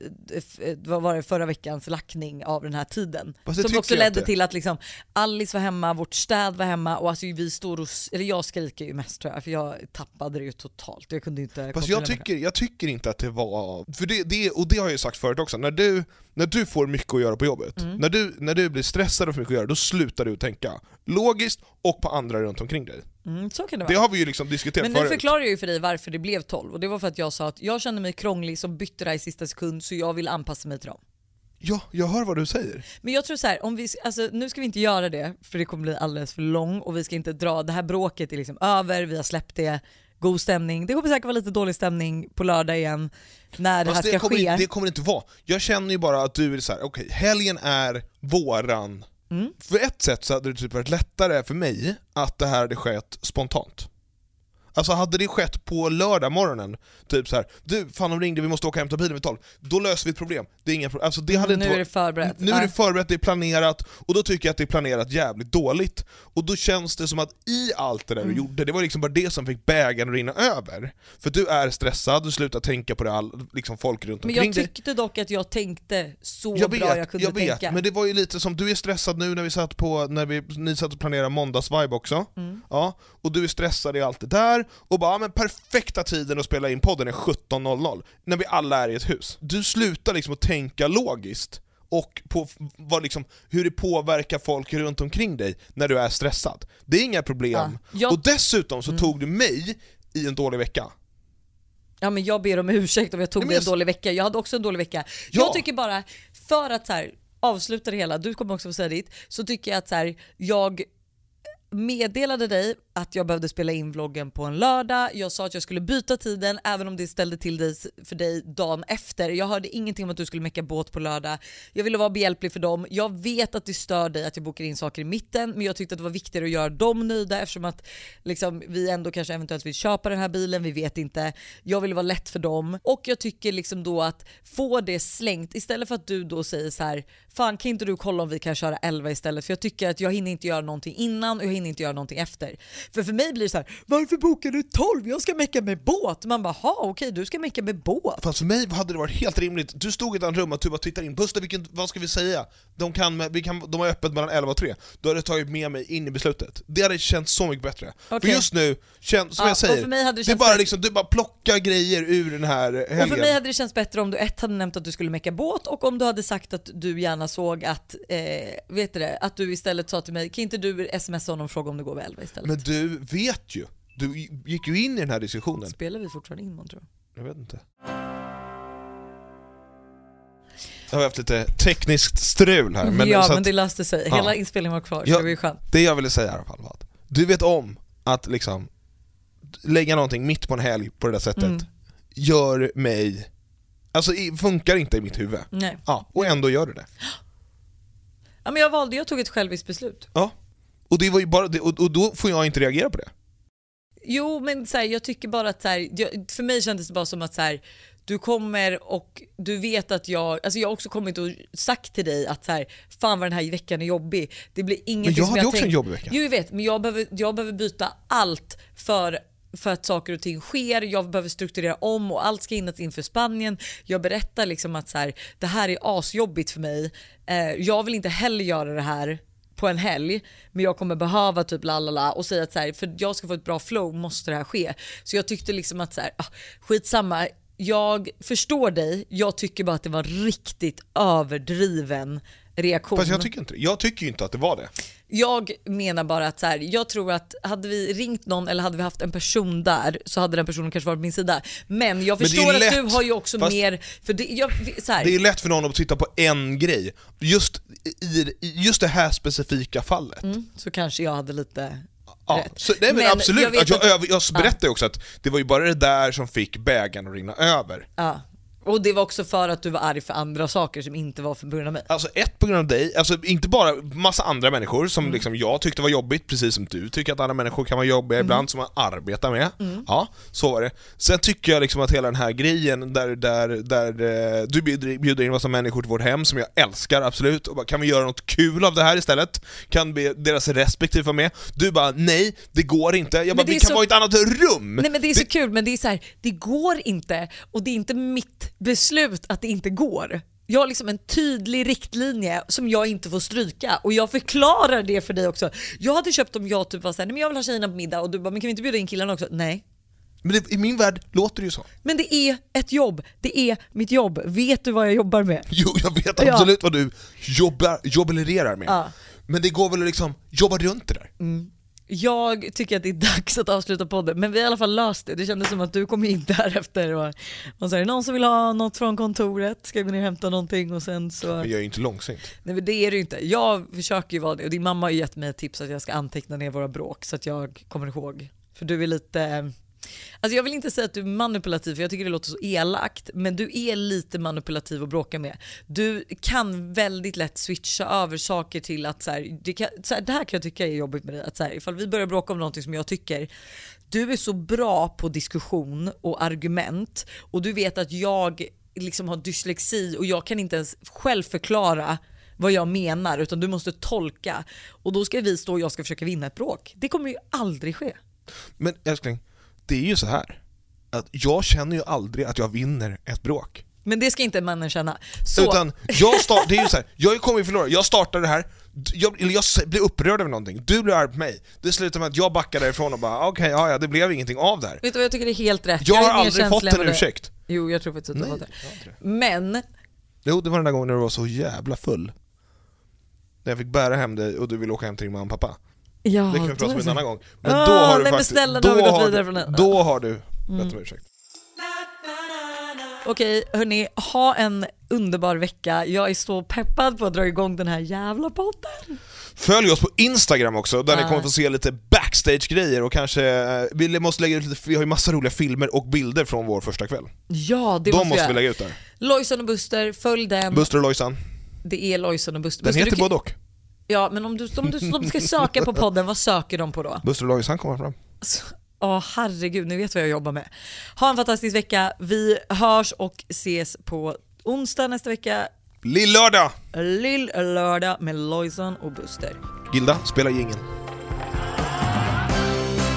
A: vad var det, förra veckans lackning av den här tiden. Som också ledde till att liksom, Alice var hemma, vårt städ var hemma och alltså vi står och, eller jag skriker ju mest tror jag, för jag tappade det ju totalt. Jag kunde inte.
B: Fast jag tycker inte att det var, för det har jag ju sagt förut också, när du får mycket att göra på jobbet, när du blir stressad och får mycket att göra, då slutar du att tänka logiskt och på andra runt omkring dig.
A: Så kan det vara.
B: Det har vi ju liksom diskuterat förut.
A: Men nu förklarar jag ju för dig varför det blev 12, och det var för att jag sa att jag kände mig krånglig som bytte det här i sista sekund, så jag vill anpassa mig till dem.
B: Ja, jag hör vad du säger.
A: Men jag tror så här, nu ska vi inte göra det, för det kommer bli alldeles för lång och vi ska inte dra, det här bråket är liksom över, vi har släppt det. God stämning. Det kommer säkert vara lite dålig stämning på lördag igen när det här ska ske.
B: Det kommer inte vara. Jag känner ju bara att du är så här: okej, helgen är våran. För ett sätt så hade det typ varit lättare för mig att det här hade skett spontant. Alltså hade det skett på lördag morgonen, typ så här: du, fan de ringde, vi måste åka och hämta bilen vid 12. Då löser vi ett problem. Det är inga problem. Alltså det hade inte
A: nu är det förberett.
B: Nu är det förberett, det är planerat, och då tycker jag att det är planerat jävligt dåligt. Och då känns det som att i allt det där du gjorde, det var liksom bara det som fick bägaren att rinna över. För du är stressad, du slutar tänka på det liksom folk runt omkring dig.
A: Men jag tyckte dock att jag tänkte så bra jag kunde tänka.
B: Men det var ju lite som, du är stressad nu när ni satt och planerade måndagsvibe också. Ja, och du är stressad i allt det där. Och bara, men perfekta tiden att spela in podden är 17:00 när vi alla är i ett hus. Du slutar liksom att tänka logiskt och på hur det påverkar folk runt omkring dig när du är stressad. Det är inga problem. Och dessutom så tog du mig i en dålig vecka.
A: Ja, men jag ber om ursäkt om jag tog en dålig vecka. Jag hade också en dålig vecka. Jag tycker bara, för att så här, avsluta det hela, du kommer också få säga ditt, så tycker jag att så här, jag meddelade dig att jag behövde spela in vloggen på en lördag. Jag sa att jag skulle byta tiden även om det ställde till dig för dig dagen efter. Jag hörde ingenting om att du skulle mecka båt på lördag. Jag ville vara behjälplig för dem. Jag vet att det stör dig att jag bokar in saker i mitten, men jag tyckte att det var viktigare att göra dem nöjda eftersom att liksom, vi ändå kanske eventuellt vill köpa den här bilen, vi vet inte. Jag ville vara lätt för dem, och jag tycker liksom då att få det slängt istället för att du då säger så här: fan, kan inte du kolla om vi kan köra 11 istället, för jag tycker att jag hinner inte göra någonting innan och jag hinner inte göra någonting efter. För mig blir det så här: varför bokar du 12? Jag ska mecka med båt. Man bara, okej, du ska mecka med båt.
B: Fast för mig hade det varit helt rimligt. Du stod i ett annat rum och du bara tittar in. Buster, vad ska vi säga? De har öppet mellan 11 och 3. Då hade jag tagit med mig in i beslutet. Det hade känts så mycket bättre. För just nu, som jag säger, det är bara liksom, du bara plockar grejer ur den här helgen.
A: Och för mig hade det känts bättre om du hade nämnt att du skulle mecka båt, och om du hade sagt att du gärna såg att att du istället sa till mig, kan inte du smsa honom och fråga om det går väl istället?
B: Men du vet ju, du gick ju in i den här diskussionen.
A: Spelar vi fortfarande in, tror
B: jag? Jag vet inte. Jag har haft lite tekniskt strul här.
A: Men det löste sig. Hela inspelningen var kvar, så det var ju skönt.
B: Det jag ville säga i alla fall var att du vet om att liksom lägga någonting mitt på en helg på det där sättet gör mig, alltså funkar inte i mitt huvud.
A: Nej.
B: Ja, och ändå gör det.
A: Ja, men jag tog ett själviskt beslut.
B: Ja. Och det var ju bara det, och då får jag inte reagera på det.
A: Jo, men så här, jag tycker bara att så här, för mig kändes det bara som att så här, du kommer och du vet att jag har också kommit och sagt till dig att så här, fan vad den här veckan är jobbig. Det blir ingenting som jag
B: också en jobbig vecka.
A: Jo, jag vet, men jag behöver byta allt för att saker och ting sker. Jag behöver strukturera om och allt ska hinnas inför Spanien. Jag berättar liksom att så här, det här är asjobbigt för mig. Jag vill inte heller göra det här på en helg, men jag kommer behöva typ lalala och säga att så här, för jag ska få ett bra flow måste det här ske. Så jag tyckte liksom att så här, skitsamma, jag förstår dig, jag tycker bara att det var riktigt överdriven reaktion.
B: Fast jag tycker inte att det var det.
A: Jag menar bara att så här, jag tror att hade vi ringt någon eller hade vi haft en person där så hade den personen kanske varit på min sida. Men jag förstår att du har ju också mer, för det är
B: lätt för någon att titta på en grej. Just det här specifika fallet.
A: Så kanske jag hade lite rätt.
B: Så, nej, men absolut, jag berättade också att det var ju bara det där som fick bägaren att rinna över.
A: Ja. Och det var också för att du var arg för andra saker som inte var för grund av mig.
B: Alltså på grund av dig, alltså inte bara massa andra människor som liksom jag tyckte var jobbigt, precis som du tycker att andra människor kan vara jobbiga ibland som man arbetar med. Ja, så var det. Sen tycker jag liksom att hela den här grejen där du bjuder in massa människor till vårt hem som jag älskar absolut, och bara, kan vi göra något kul av det här istället? Kan deras respektive vara med? Du bara, nej, det går inte. Jag bara, vi kan vara i ett annat rum.
A: Nej, men det är så kul, men det är så här, det går inte, och det är inte mitt beslut att det inte går. Jag har liksom en tydlig riktlinje som jag inte får stryka, och jag förklarar det för dig också. Jag hade köpt om jag typ var såhär, men jag vill ha tjejerna på middag, och du bara, men kan vi inte bjuda in killarna också? Nej.
B: Men i min värld låter det ju så.
A: Men det är ett jobb. Det är mitt jobb. Vet du vad jag jobbar med?
B: Jo, jag vet absolut vad du jobbelererar med. Ja. Men det går väl att liksom jobba runt det där.
A: Jag tycker att det är dags att avsluta podden, men vi har i alla fall löst det. Det kändes som att du kom in därefter och säger, någon som vill ha något från kontoret, ska gå ner och hämta någonting, och sen så... Men
B: jag är ju inte långsint.
A: Nej, men det är du inte. Jag försöker ju vara det, och din mamma har gett mig ett tips att jag ska anteckna ner våra bråk så att jag kommer ihåg. För du är lite... Alltså jag vill inte säga att du är manipulativ, för jag tycker det låter så elakt, men du är lite manipulativ att bråka med. Du kan väldigt lätt switcha över saker till att det här kan jag tycka är jobbigt med dig, att så här, ifall vi börjar bråka om någonting som jag tycker, du är så bra på diskussion och argument, och du vet att jag liksom har dyslexi och jag kan inte ens själv förklara vad jag menar, utan du måste tolka, och då ska vi stå och jag ska försöka vinna ett bråk. Det kommer ju aldrig ske.
B: Men älskling, det är ju så här att jag känner ju aldrig att jag vinner ett bråk.
A: Men det ska inte mannen känna. Så.
B: Utan det är ju så här, jag kommer ju förlora. Jag startar det här, jag blir upprörd över någonting. Du blir arg på mig. Det slutar med att jag backar därifrån och bara okej, ja, det blev ingenting av där.
A: Vet du vad, jag tycker det är helt rätt.
B: Jag har aldrig fått en ursäkt.
A: Jo, jag tror faktiskt att du har fått det. Men
B: jo, det var den där gången när du var så jävla full. När jag fick bära hem dig och du ville åka hem till din mamma och pappa.
A: Ja,
B: det kan vi prata om en annan gång. Men då har du faktiskt då har du bett om ursäkt.
A: Okej, hörni, ha en underbar vecka. Jag är så peppad på att dra igång den här jävla podden.
B: Följ oss på Instagram också, där ni kommer få se lite backstage-grejer, och kanske vi måste lägga ut lite, vi har ju massa roliga filmer och bilder från vår första kväll.
A: Ja, det
B: måste vi lägga ut där.
A: Lojsan och Buster, följ den.
B: Buster och Lojsan.
A: Det är Lojsan och Buster.
B: Den heter både och.
A: Ja, men om de ska söka på podden, vad söker de på då?
B: Buster och Lojsan kommer fram.
A: Herregud, ni vet vad jag jobbar med. Ha en fantastisk vecka. Vi hörs och ses på onsdag nästa vecka.
B: Lill-lördag
A: med Lojsan och Buster.
B: Gilda, spela jingeln.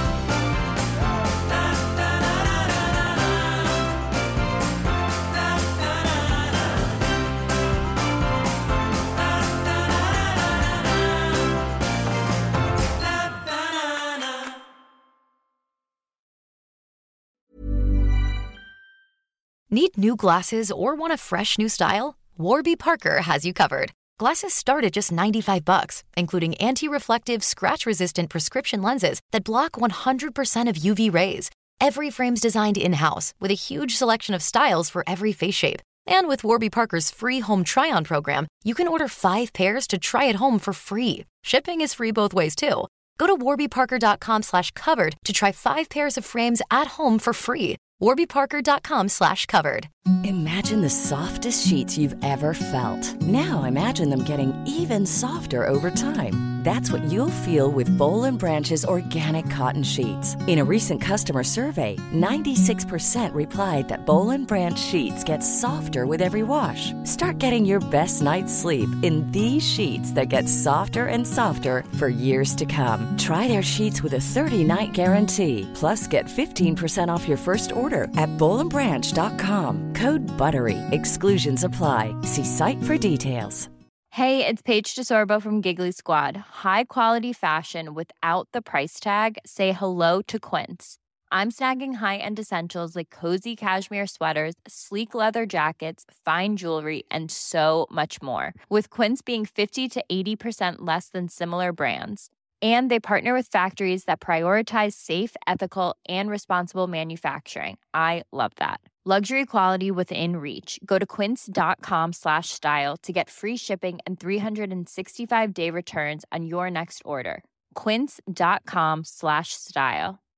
K: Need new glasses or want a fresh new style? Warby Parker has you covered. Glasses start at just $95, including anti-reflective, scratch-resistant prescription lenses that block 100% of UV rays. Every frame's designed in-house with a huge selection of styles for every face shape. And with Warby Parker's free home try-on program, you can order 5 pairs to try at home for free. Shipping is free both ways, too. Go to warbyparker.com/covered to try 5 pairs of frames at home for free. warbyparker.com/covered.
L: Imagine the softest sheets you've ever felt. Now imagine them getting even softer over time. That's what you'll feel with Boll & Branch's organic cotton sheets. In a recent customer survey, 96% replied that Boll & Branch sheets get softer with every wash. Start getting your best night's sleep in these sheets that get softer and softer for years to come. Try their sheets with a 30-night guarantee. Plus, get 15% off your first order at bollandbranch.com. Code BUTTERY. Exclusions apply. See site for details.
M: Hey, it's Paige DeSorbo from Giggly Squad. High quality fashion without the price tag. Say hello to Quince. I'm snagging high-end essentials like cozy cashmere sweaters, sleek leather jackets, fine jewelry, and so much more. With Quince being 50 to 80% less than similar brands. And they partner with factories that prioritize safe, ethical, and responsible manufacturing. I love that. Luxury quality within reach. Go to quince.com/style to get free shipping and 365-day returns on your next order. Quince.com/style.